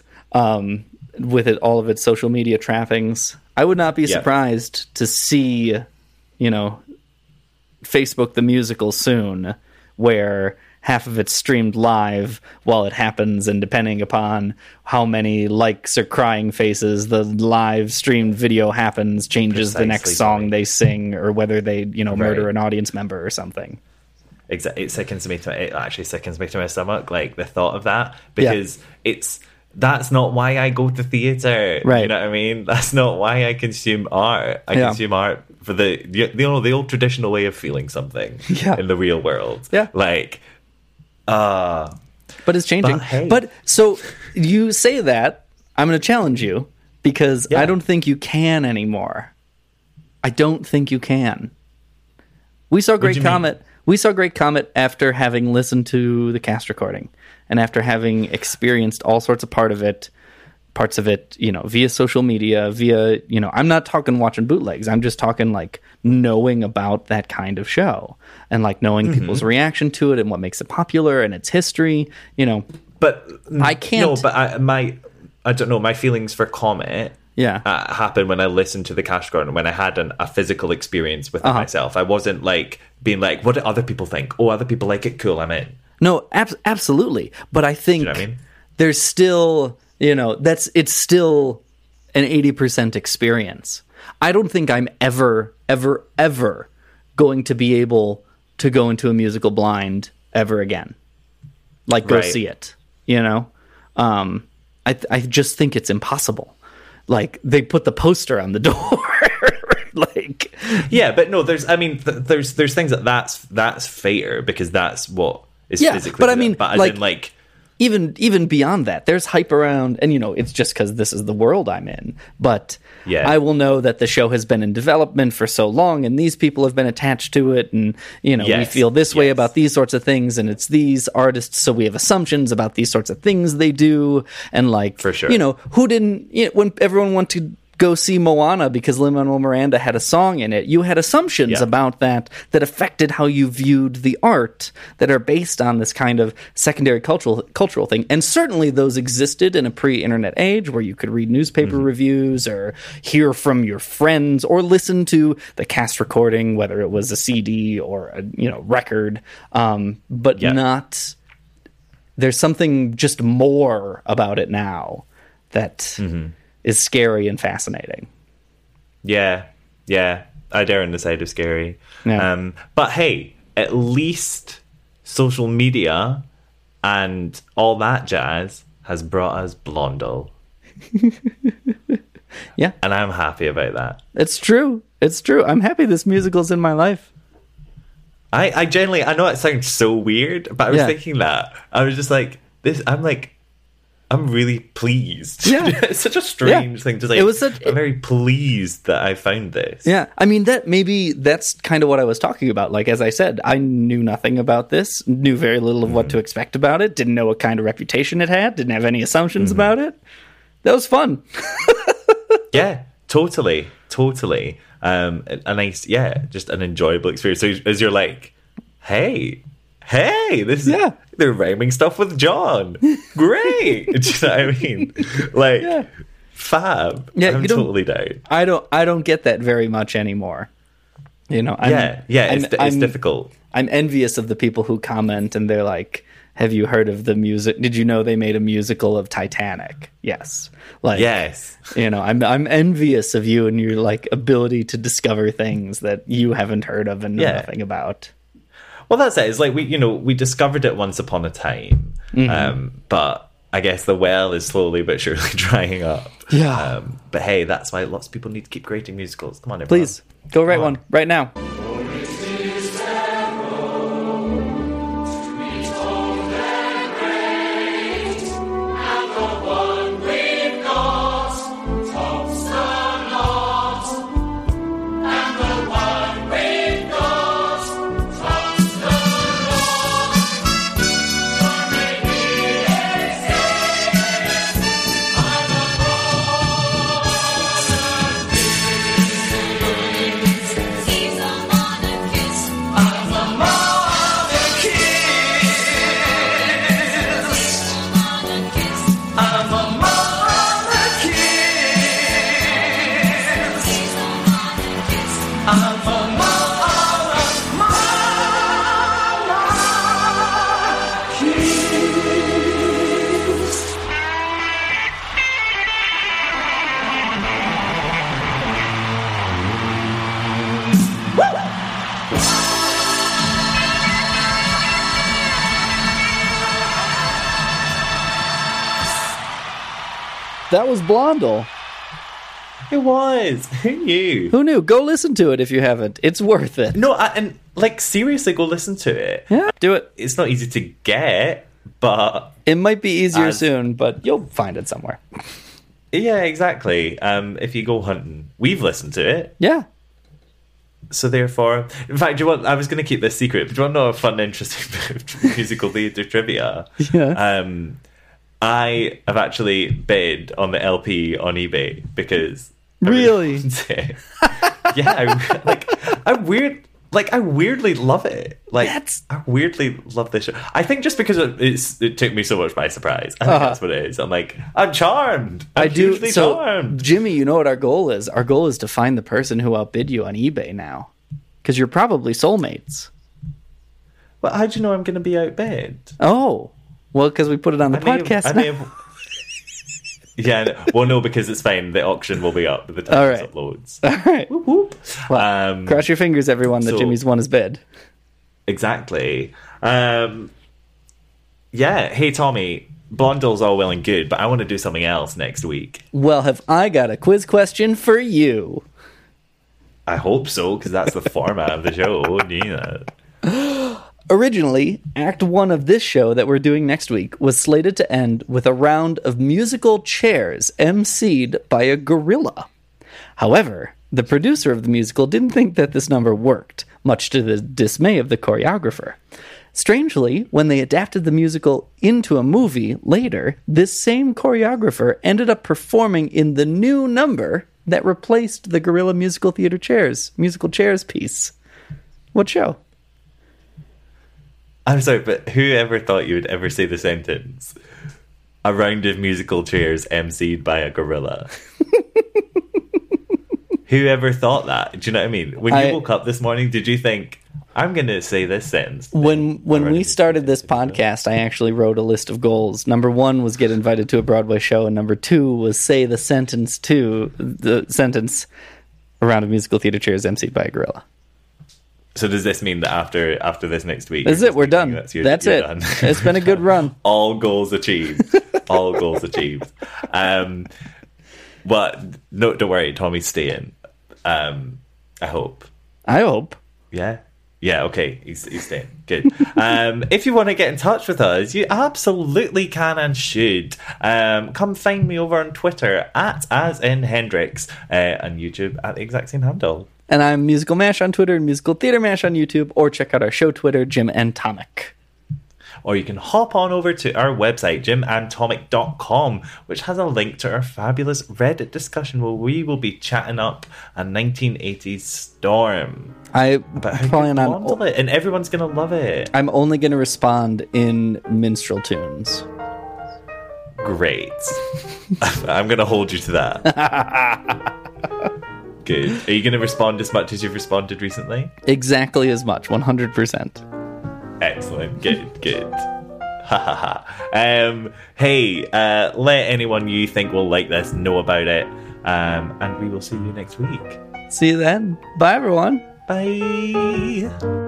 Speaker 7: with all of its social media trappings. I would not be surprised to see, you know, Facebook the Musical soon, where half of it's streamed live while it happens, and depending upon how many likes or crying faces the live streamed video happens, changes the next song they sing, or whether they, you know, murder an audience member or something.
Speaker 6: It actually sickens me to my stomach, like, the thought of that, because that's not why I go to theatre. You know what I mean? That's not why I consume art. I consume art for the old traditional way of feeling something in the real world. Like,
Speaker 7: but it's changing. But so you say that, I'm going to challenge you. because I don't think you can anymore. I don't think you can. We saw Great Comet. We saw Great Comet after having listened to the cast recording and after having experienced all sorts of parts of it, via social media, via, I'm not talking watching bootlegs. I'm just talking like knowing about that kind of show and like knowing people's reaction to it and what makes it popular and its history, But
Speaker 6: I can't. No, but I don't know. My feelings for Comet happened when I listened to the cast recording, when I had a physical experience with it myself. I wasn't like being like, what do other people think? Oh, other people like it. Cool, I'm in.
Speaker 7: No, absolutely. But I think there's still, it's still an 80% experience. I don't think I'm ever going to be able to go into a musical blind ever again. Like, go see it, I just think it's impossible. Like, they put the poster on the door. Like,
Speaker 6: yeah, but no, there's things that's fair because that's what is physically. But I mean,
Speaker 7: even beyond that, there's hype around, and it's just because this is the world I'm in. But I will know that the show has been in development for so long, and these people have been attached to it, and we feel this way about these sorts of things, and it's these artists, so we have assumptions about these sorts of things they do, and like, for sure, who didn't? When everyone went to go see Moana because Lin-Manuel Miranda had a song in it, you had assumptions about that affected how you viewed the art that are based on this kind of secondary cultural thing. And certainly those existed in a pre-internet age where you could read newspaper reviews or hear from your friends or listen to the cast recording, whether it was a CD or a record, but not. There's something just more about it now that is scary and fascinating.
Speaker 6: Yeah, I dare on the side of scary. Yeah. But hey, at least social media and all that jazz has brought us Blondel.
Speaker 7: Yeah.
Speaker 6: And I'm happy about that.
Speaker 7: It's true. I'm happy this musical's in my life.
Speaker 6: I genuinely, I know it sounds so weird, but I was thinking that. I was just like, I'm really pleased. Yeah. It's such a strange thing to say. I'm very pleased that I found this.
Speaker 7: Yeah. I mean, that's kind of what I was talking about. Like, as I said, I knew nothing about this, knew very little of what to expect about it, didn't know what kind of reputation it had, didn't have any assumptions about it. That was fun.
Speaker 6: Yeah, totally. A nice, just an enjoyable experience. So as you're like, hey, this is they're rhyming stuff with John. Great. Do you know what I mean? Like, fab. Yeah, I'm totally down.
Speaker 7: I don't get that very much anymore.
Speaker 6: It's difficult.
Speaker 7: I'm envious of the people who comment and they're like, have you heard of the music? Did you know they made a musical of Titanic? Yes. Like, yes. I'm envious of you and your like ability to discover things that you haven't heard of and know nothing about.
Speaker 6: Well, that's it. It's like we discovered it once upon a time, but I guess the well is slowly but surely drying up.
Speaker 7: Yeah.
Speaker 6: But hey, that's why lots of people need to keep creating musicals. Come on, everyone.
Speaker 7: Please go write one right now. That was Blondel.
Speaker 6: It was. Who knew?
Speaker 7: Who knew? Go listen to it if you haven't. It's worth it.
Speaker 6: No, and seriously, go listen to it.
Speaker 7: Yeah, do it.
Speaker 6: It's not easy to get, but
Speaker 7: it might be easier soon, but you'll find it somewhere.
Speaker 6: Yeah, exactly. If you go hunting, we've listened to it.
Speaker 7: Yeah.
Speaker 6: So therefore, in fact, I was going to keep this secret, but do you want to know a fun, interesting bit of musical theatre trivia?
Speaker 7: Yeah.
Speaker 6: I have actually bid on the LP on eBay because
Speaker 7: really,
Speaker 6: yeah, I weirdly love it. I weirdly love this show. I think just because it took me so much by surprise. I think that's what it is. I'm charmed. I'm hugely charmed.
Speaker 7: Jimmy, you know what our goal is? Our goal is to find the person who outbid you on eBay now, because you're probably soulmates.
Speaker 6: Well, how do you know I'm going to be outbid?
Speaker 7: Oh, well, because we put it on the podcast.
Speaker 6: Yeah, well, no, because it's fine. The auction will be up by the time it uploads.
Speaker 7: All right. Whoop, whoop. Well, cross your fingers, everyone, that Jimmy's won his bid.
Speaker 6: Exactly. Yeah, hey, Tommy, Blondell's all well and good, but I want to do something else next week.
Speaker 7: Well, have I got a quiz question for you?
Speaker 6: I hope so, because that's the format of the show. Yeah.
Speaker 7: Originally, Act 1 of this show that we're doing next week was slated to end with a round of musical chairs emceed by a gorilla. However, the producer of the musical didn't think that this number worked, much to the dismay of the choreographer. Strangely, when they adapted the musical into a movie later, this same choreographer ended up performing in the new number that replaced the gorilla musical chairs piece. What show?
Speaker 6: I'm sorry, but whoever thought you would ever say the sentence, a round of musical chairs emceed by a gorilla? Whoever thought that? Do you know what I mean? When you woke up this morning, did you think, I'm going to say this sentence?
Speaker 7: When we started this podcast, I actually wrote a list of goals. Number 1 was get invited to a Broadway show, and number 2 was say the sentence a round of musical theater chairs emceed by a gorilla.
Speaker 6: So does this mean that after this next week?
Speaker 7: That's it. We're done. That's it. Done. It's been a good run.
Speaker 6: All goals achieved. All goals achieved. But no, don't worry. Tommy's staying. I hope. Yeah. Yeah. Okay. He's staying. Good. If you want to get in touch with us, you absolutely can and should. Come find me over on Twitter @AsInHendrix and YouTube at the exact same handle.
Speaker 7: And I'm Musical Mash on Twitter and Musical Theater Mash on YouTube, or check out our show Twitter, Jim and Tomic.
Speaker 6: Or you can hop on over to our website, jimandtomic.com, which has a link to our fabulous Reddit discussion where we will be chatting up a 1980s storm.
Speaker 7: I plan
Speaker 6: on it, and everyone's going to love it.
Speaker 7: I'm only going to respond in minstrel tunes.
Speaker 6: Great. I'm going to hold you to that. Good. Are you going to respond as much as you've responded recently?
Speaker 7: Exactly as much, 100%.
Speaker 6: Excellent. Good. Ha ha ha. Hey, let anyone you think will like this know about it. And we will see you next week.
Speaker 7: See you then. Bye, everyone.
Speaker 6: Bye.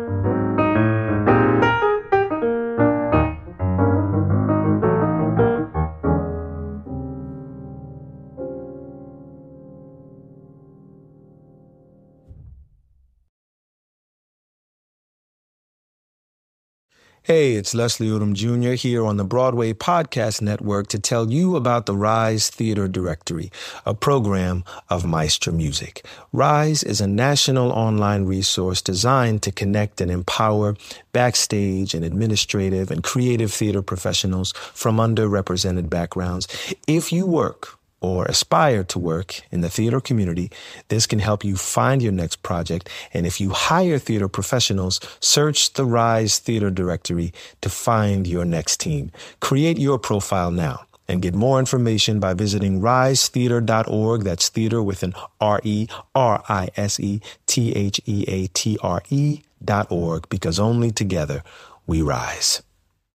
Speaker 11: Hey, it's Leslie Odom Jr. here on the Broadway Podcast Network to tell you about the Rise Theater Directory, a program of Maestro Music. Rise is a national online resource designed to connect and empower backstage and administrative and creative theater professionals from underrepresented backgrounds. If you work or aspire to work in the theater community, this can help you find your next project. And if you hire theater professionals, search the Rise Theater Directory to find your next team. Create your profile now and get more information by visiting risetheater.org. That's theater with an RERISETHEATRE.org, because only together we rise.